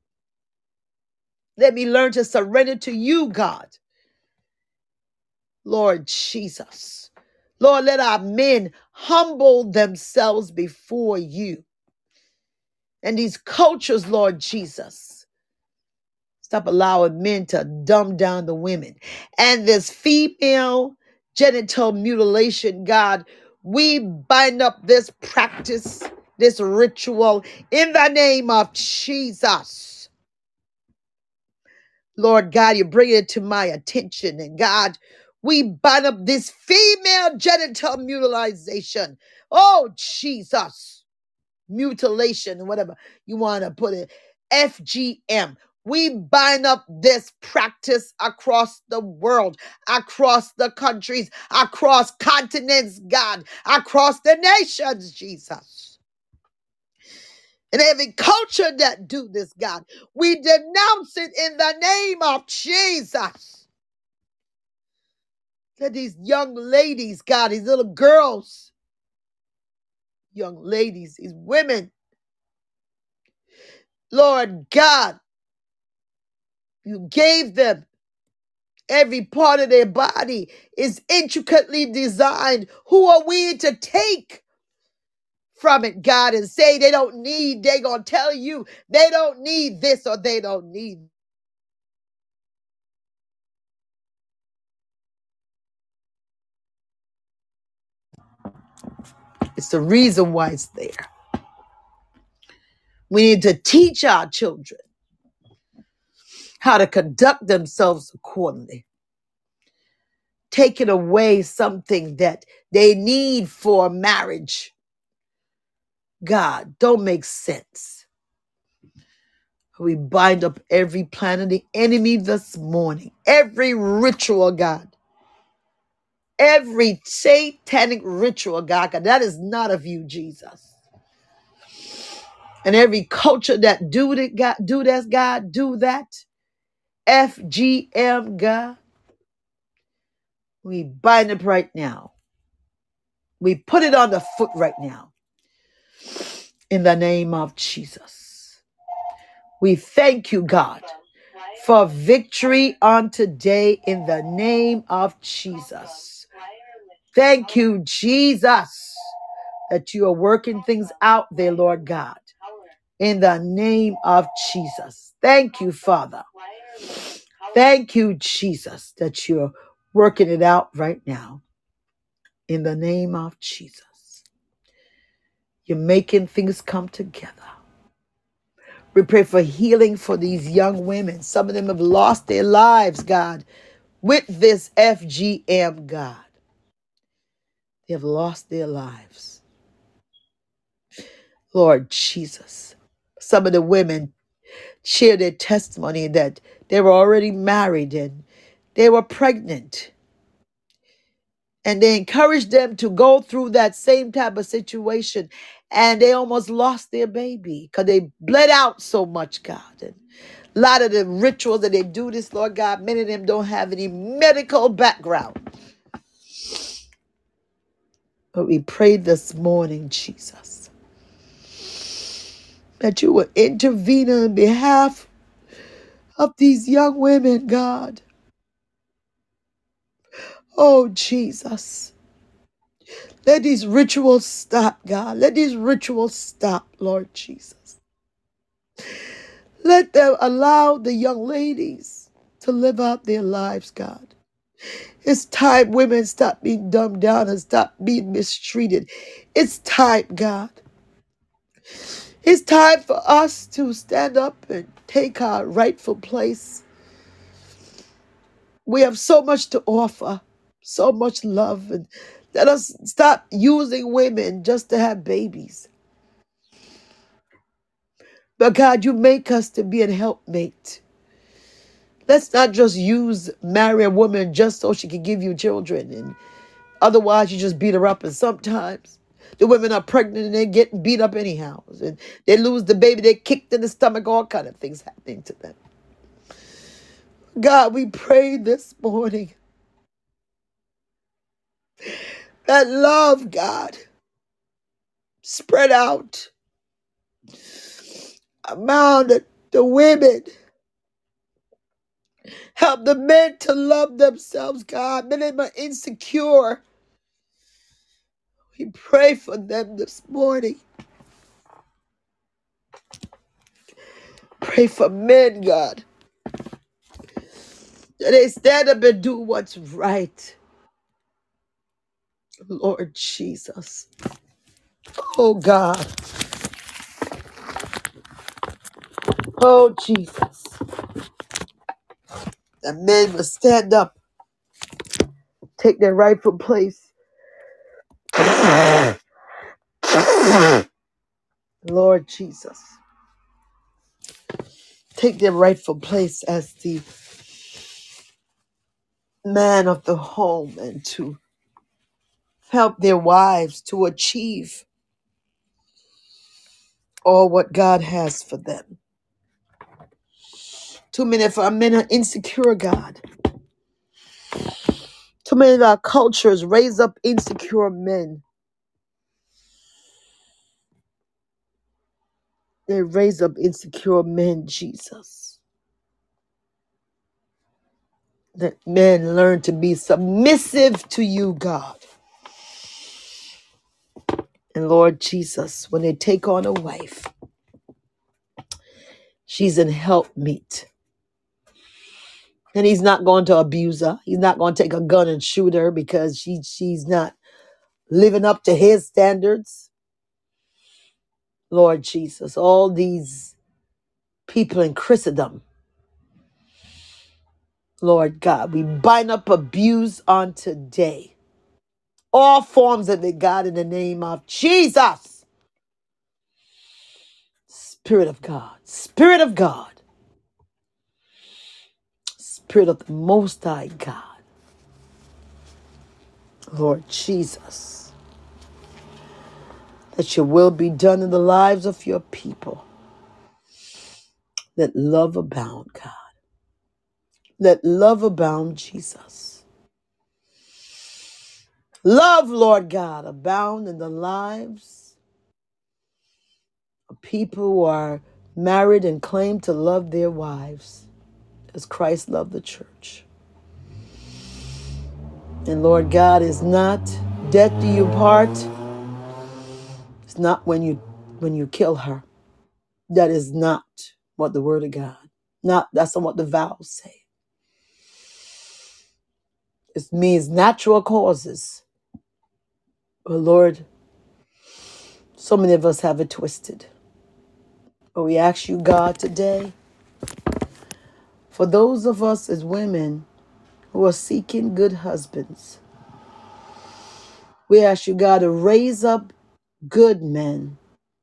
Let me learn to surrender to you, God. Lord Jesus. Lord, let our men humble themselves before you. And these cultures, Lord Jesus, stop allowing men to dumb down the women. And this female genital mutilation, God, we bind up this practice, this ritual in the name of Jesus. Lord God, you bring it to my attention. And God, we bind up this female genital mutilization. Oh, Jesus. Mutilation, whatever you want to put it. F G M. We bind up this practice across the world, across the countries, across continents, God, across the nations, Jesus. And every culture that do this, God, we denounce it in the name of Jesus. That these young ladies, God, these little girls, young ladies, these women, Lord God, you gave them every part of their body is intricately designed. Who are we to take from it, God, and say they don't need, they gonna tell you they don't need this or they don't need. It's the reason why it's there. We need to teach our children how to conduct themselves accordingly. Taking away something that they need for marriage, God, don't make sense. We bind up every plan of the enemy this morning. Every ritual, God. Every satanic ritual, God. God, that is not of you, Jesus. And every culture that do that, God, do that, God, do that. F G M, God. We bind it right now. We put it on the foot right now. In the name of Jesus. We thank you, God, for victory on today in the name of Jesus. Thank you, Jesus, that you are working things out there, Lord God, in the name of Jesus. Thank you, Father. Thank you, Jesus, that you're working it out right now in the name of Jesus. You're making things come together. We pray for healing for these young women. Some of them have lost their lives, God, with this F G M, God. They have lost their lives. Lord Jesus. Some of the women share their testimony that they were already married and they were pregnant. And they encouraged them to go through that same type of situation. And they almost lost their baby because they bled out so much, God. And a lot of the rituals that they do this, Lord God, many of them don't have any medical background. But we pray this morning, Jesus, that you will intervene on behalf of these young women, God. Oh, Jesus. Let these rituals stop, God. Let these rituals stop, Lord Jesus. Let them allow the young ladies to live out their lives, God. It's time women stop being dumbed down and stop being mistreated. It's time, God. It's time for us to stand up and take our rightful place. We have so much to offer, so much love, and let us stop using women just to have babies. But God, you make us to be a helpmate. Let's not just use marry a woman just so she can give you children, and otherwise you just beat her up. And sometimes the women are pregnant and they're getting beat up anyhow, and they lose the baby, they're kicked in the stomach, all kind of things happening to them. God, we pray this morning that love, God, spread out among the, the women. Help the men to love themselves, God. Many of them are insecure. We pray for them this morning. Pray for men, God, that they stand up and do what's right. Lord Jesus. Oh, God. Oh, Jesus. The men must stand up, take their rightful place. Lord Jesus. Take their rightful place as the man of the home and to help their wives to achieve all what God has for them. Too many of our men are insecure, God. Too many of our cultures raise up insecure men. They raise up insecure men, Jesus. That men learn to be submissive to you, God. And Lord Jesus, when they take on a wife, she's an helpmeet. And he's not going to abuse her. He's not going to take a gun and shoot her because she, she's not living up to his standards. Lord Jesus, all these people in Christendom, Lord God, we bind up abuse on today. All forms of it, God, in the name of Jesus. Spirit of God, Spirit of God, Spirit of the Most High God. Lord Jesus, that your will be done in the lives of your people. Let love abound, God. Let love abound, Jesus. Love, Lord God, abound in the lives of people who are married and claim to love their wives as Christ loved the church. And Lord God, is not death do you part. It's not when you when you kill her. That is not what the word of God. Not that's not what the vows say. It means natural causes. But Lord, so many of us have it twisted. But we ask you, God, today, for those of us as women who are seeking good husbands, we ask you, God, to raise up good men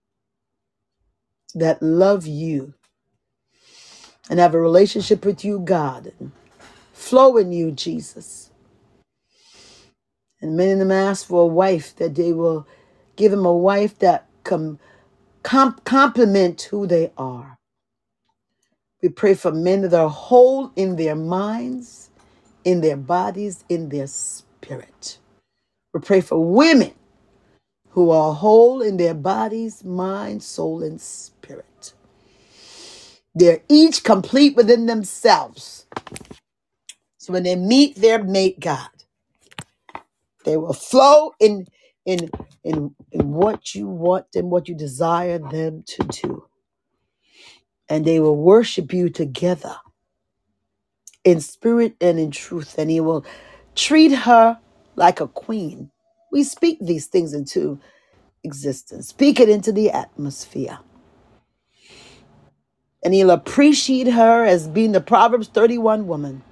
that love you and have a relationship with you, God, and flow in you, Jesus. And many of them ask for a wife, that they will give them a wife that com- com- complement who they are. We pray for men that are whole in their minds, in their bodies, in their spirit. We pray for women who are whole in their bodies, mind, soul, and spirit. They're each complete within themselves. So when they meet their mate, God, they will flow in, in, in, in what you want and what you desire them to do. And they will worship you together in spirit and in truth. And he will treat her like a queen. We speak these things into existence. Speak it into the atmosphere. And he'll appreciate her as being the Proverbs thirty-one woman.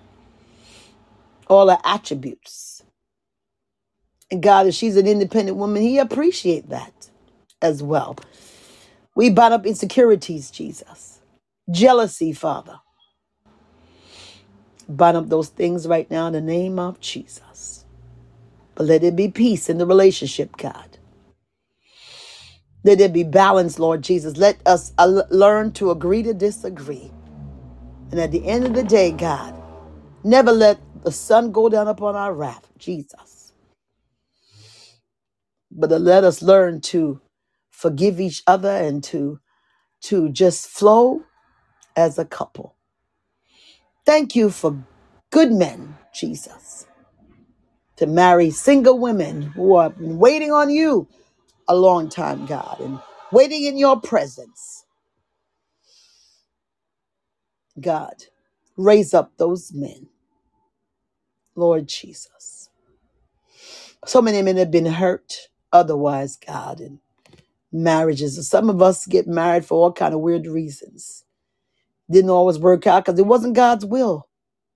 All her attributes. And God, if she's an independent woman, he appreciate that as well. We bind up insecurities, Jesus. Jealousy, Father. Bind up those things right now in the name of Jesus. But let there be peace in the relationship, God. Let there be balance, Lord Jesus. Let us uh, learn to agree to disagree. And at the end of the day, God, never let the sun go down upon our wrath, Jesus. But to let us learn to forgive each other and to, to just flow as a couple. Thank you for good men, Jesus, to marry single women who have been waiting on you a long time, God, and waiting in your presence. God, raise up those men, Lord Jesus. So many men have been hurt otherwise, God, in marriages. And some of us get married for all kind of weird reasons. Didn't always work out because it wasn't God's will,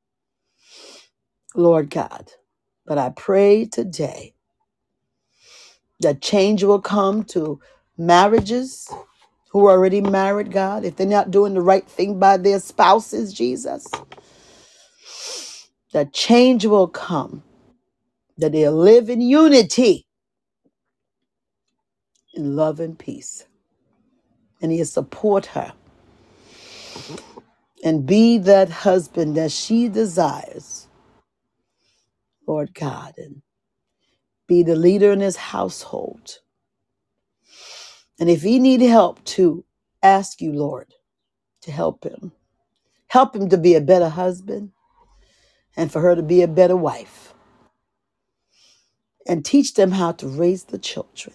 Lord God. But I pray today that change will come to marriages who are already married, God. If they're not doing the right thing by their spouses, Jesus, that change will come, that they'll live in unity, in love and peace. And he'll support her and be that husband that she desires, Lord God, and be the leader in his household. And if he need help, to ask you, Lord, to help him. Help him to be a better husband and for her to be a better wife. And teach them how to raise the children,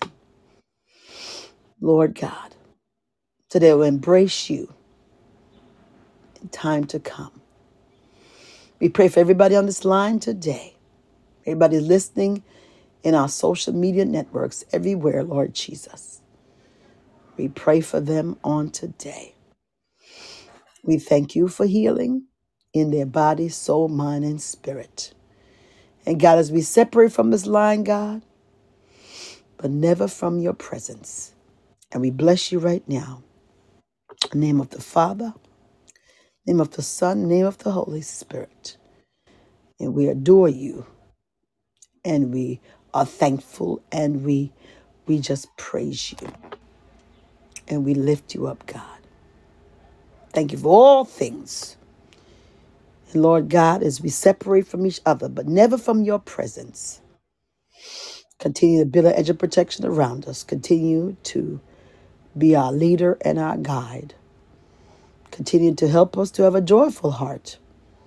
Lord God, so they will embrace you in time to come. We pray for everybody on this line today. Everybody listening in our social media networks everywhere, Lord Jesus. We pray for them on today. We thank you for healing in their body, soul, mind, and spirit. And God, as we separate from this line, God, but never from your presence. And we bless you right now. In the name of the Father, name of the Son, name of the Holy Spirit. And we adore you. And we are thankful. And we, we just praise you. And we lift you up, God. Thank you for all things. And Lord God, as we separate from each other, but never from your presence, continue to build an edge of protection around us. Continue to be our leader and our guide. Continue to help us to have a joyful heart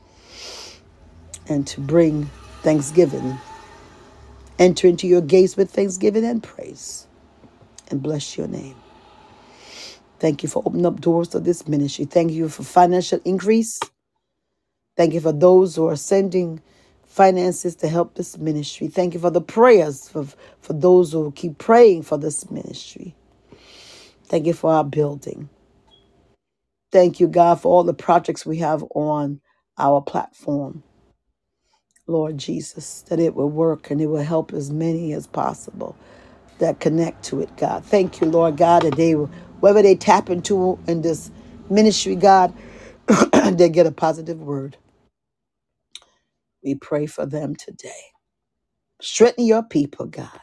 and to bring thanksgiving. Enter into your gates with thanksgiving and praise, and bless your name. Thank you for opening up doors to this ministry. Thank you for financial increase. Thank you for those who are sending finances to help this ministry. Thank you for the prayers for, for those who keep praying for this ministry. Thank you for our building. Thank you, God, for all the projects we have on our platform. Lord Jesus, that it will work and it will help as many as possible that connect to it, God. Thank you, Lord God, that they will, whatever they tap into in this ministry, God, they get a positive word. We pray for them today. Strengthen your people, God.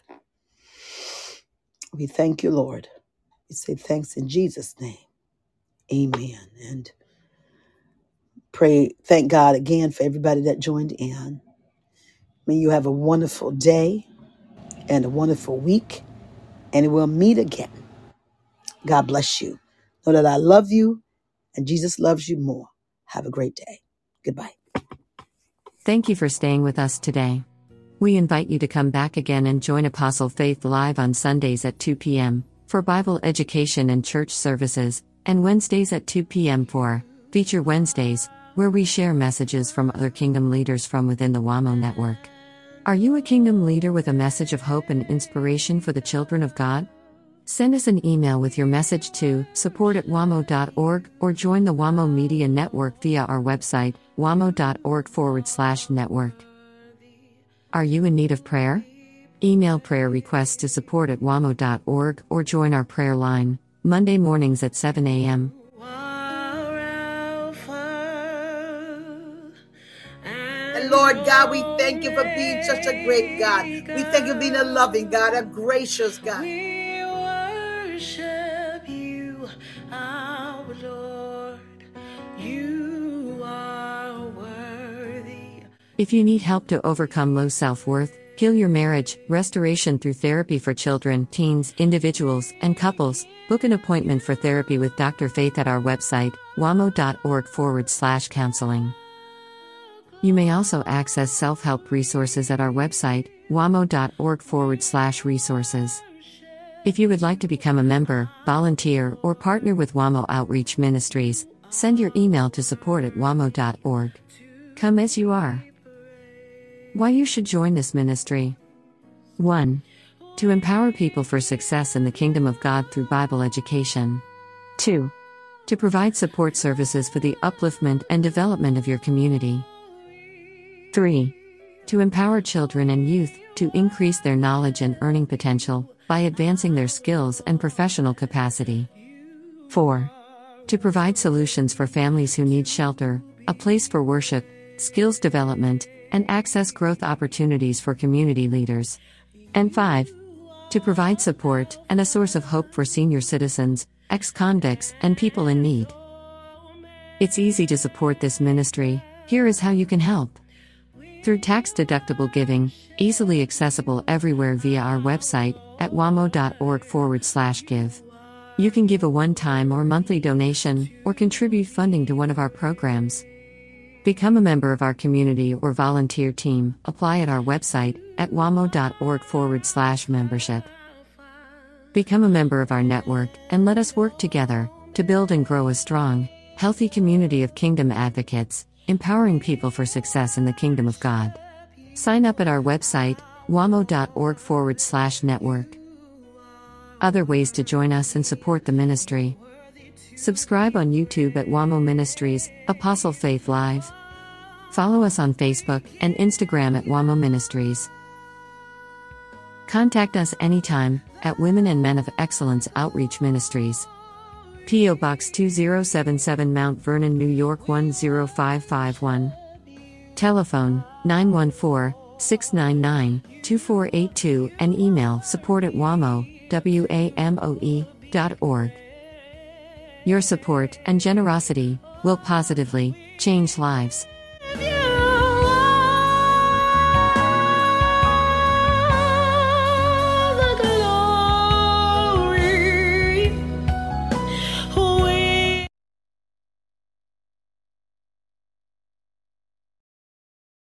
We thank you, Lord. We say thanks in Jesus' name. Amen. And pray, thank God again for everybody that joined in. May you have a wonderful day and a wonderful week, and we'll meet again. God bless you. Know that I love you, and Jesus loves you more. Have a great day. Goodbye. Thank you for staying with us today. We invite you to come back again and join Apostle Faith live on Sundays at two p.m. for Bible education and church services, and Wednesdays at two p.m. for Feature Wednesdays, where we share messages from other kingdom leaders from within the W A M O network. Are you a kingdom leader with a message of hope and inspiration for the children of God? Send us an email with your message to support at wamo dot org or join the W A M O Media Network via our website, wamo.org forward slash network. Are you in need of prayer? Email prayer requests to support at wamo dot org or join our prayer line, Monday mornings at seven a.m. And Lord God, we thank you for being such a great God. We thank you for being a loving God, a gracious God. We worship you, our Lord. You are worthy. If you need help to overcome low self-worth, heal your marriage, restoration through therapy for children, teens, individuals, and couples, book an appointment for therapy with Doctor Faith at our website, wamo.org forward slash counseling. You may also access self-help resources at our website, wamo.org forward slash resources. If you would like to become a member, volunteer, or partner with W A M O Outreach Ministries, send your email to support at wamo dot org. Come as you are. Why you should join this ministry. one. To empower people for success in the kingdom of God through Bible education. two. To provide support services for the upliftment and development of your community. three. To empower children and youth to increase their knowledge and earning potential by advancing their skills and professional capacity. four. To provide solutions for families who need shelter, a place for worship, skills development, and access growth opportunities for community leaders. And five. To provide support and a source of hope for senior citizens, ex-convicts, and people in need. It's easy to support this ministry. Here is how you can help. Through tax-deductible giving, easily accessible everywhere via our website at wamo.org forward slash give. You can give a one-time or monthly donation, or contribute funding to one of our programs. Become a member of our community or volunteer team. Apply at our website at wamo.org forward slash membership. Become a member of our network and let us work together to build and grow a strong, healthy community of kingdom advocates, empowering people for success in the kingdom of God. Sign up at our website, wamo.org forward slash network. Other ways to join us and support the ministry. Subscribe on YouTube at W A M O Ministries, Apostle Faith Live. Follow us on Facebook and Instagram at W A M O Ministries. Contact us anytime at Women and Men of Excellence Outreach Ministries. P O Box two zero seven seven, Mount Vernon, New York one zero five five one. Telephone nine one four, six nine nine, two four eight two and email support at wamo, W A M O E, dot org. Your support and generosity will positively change lives.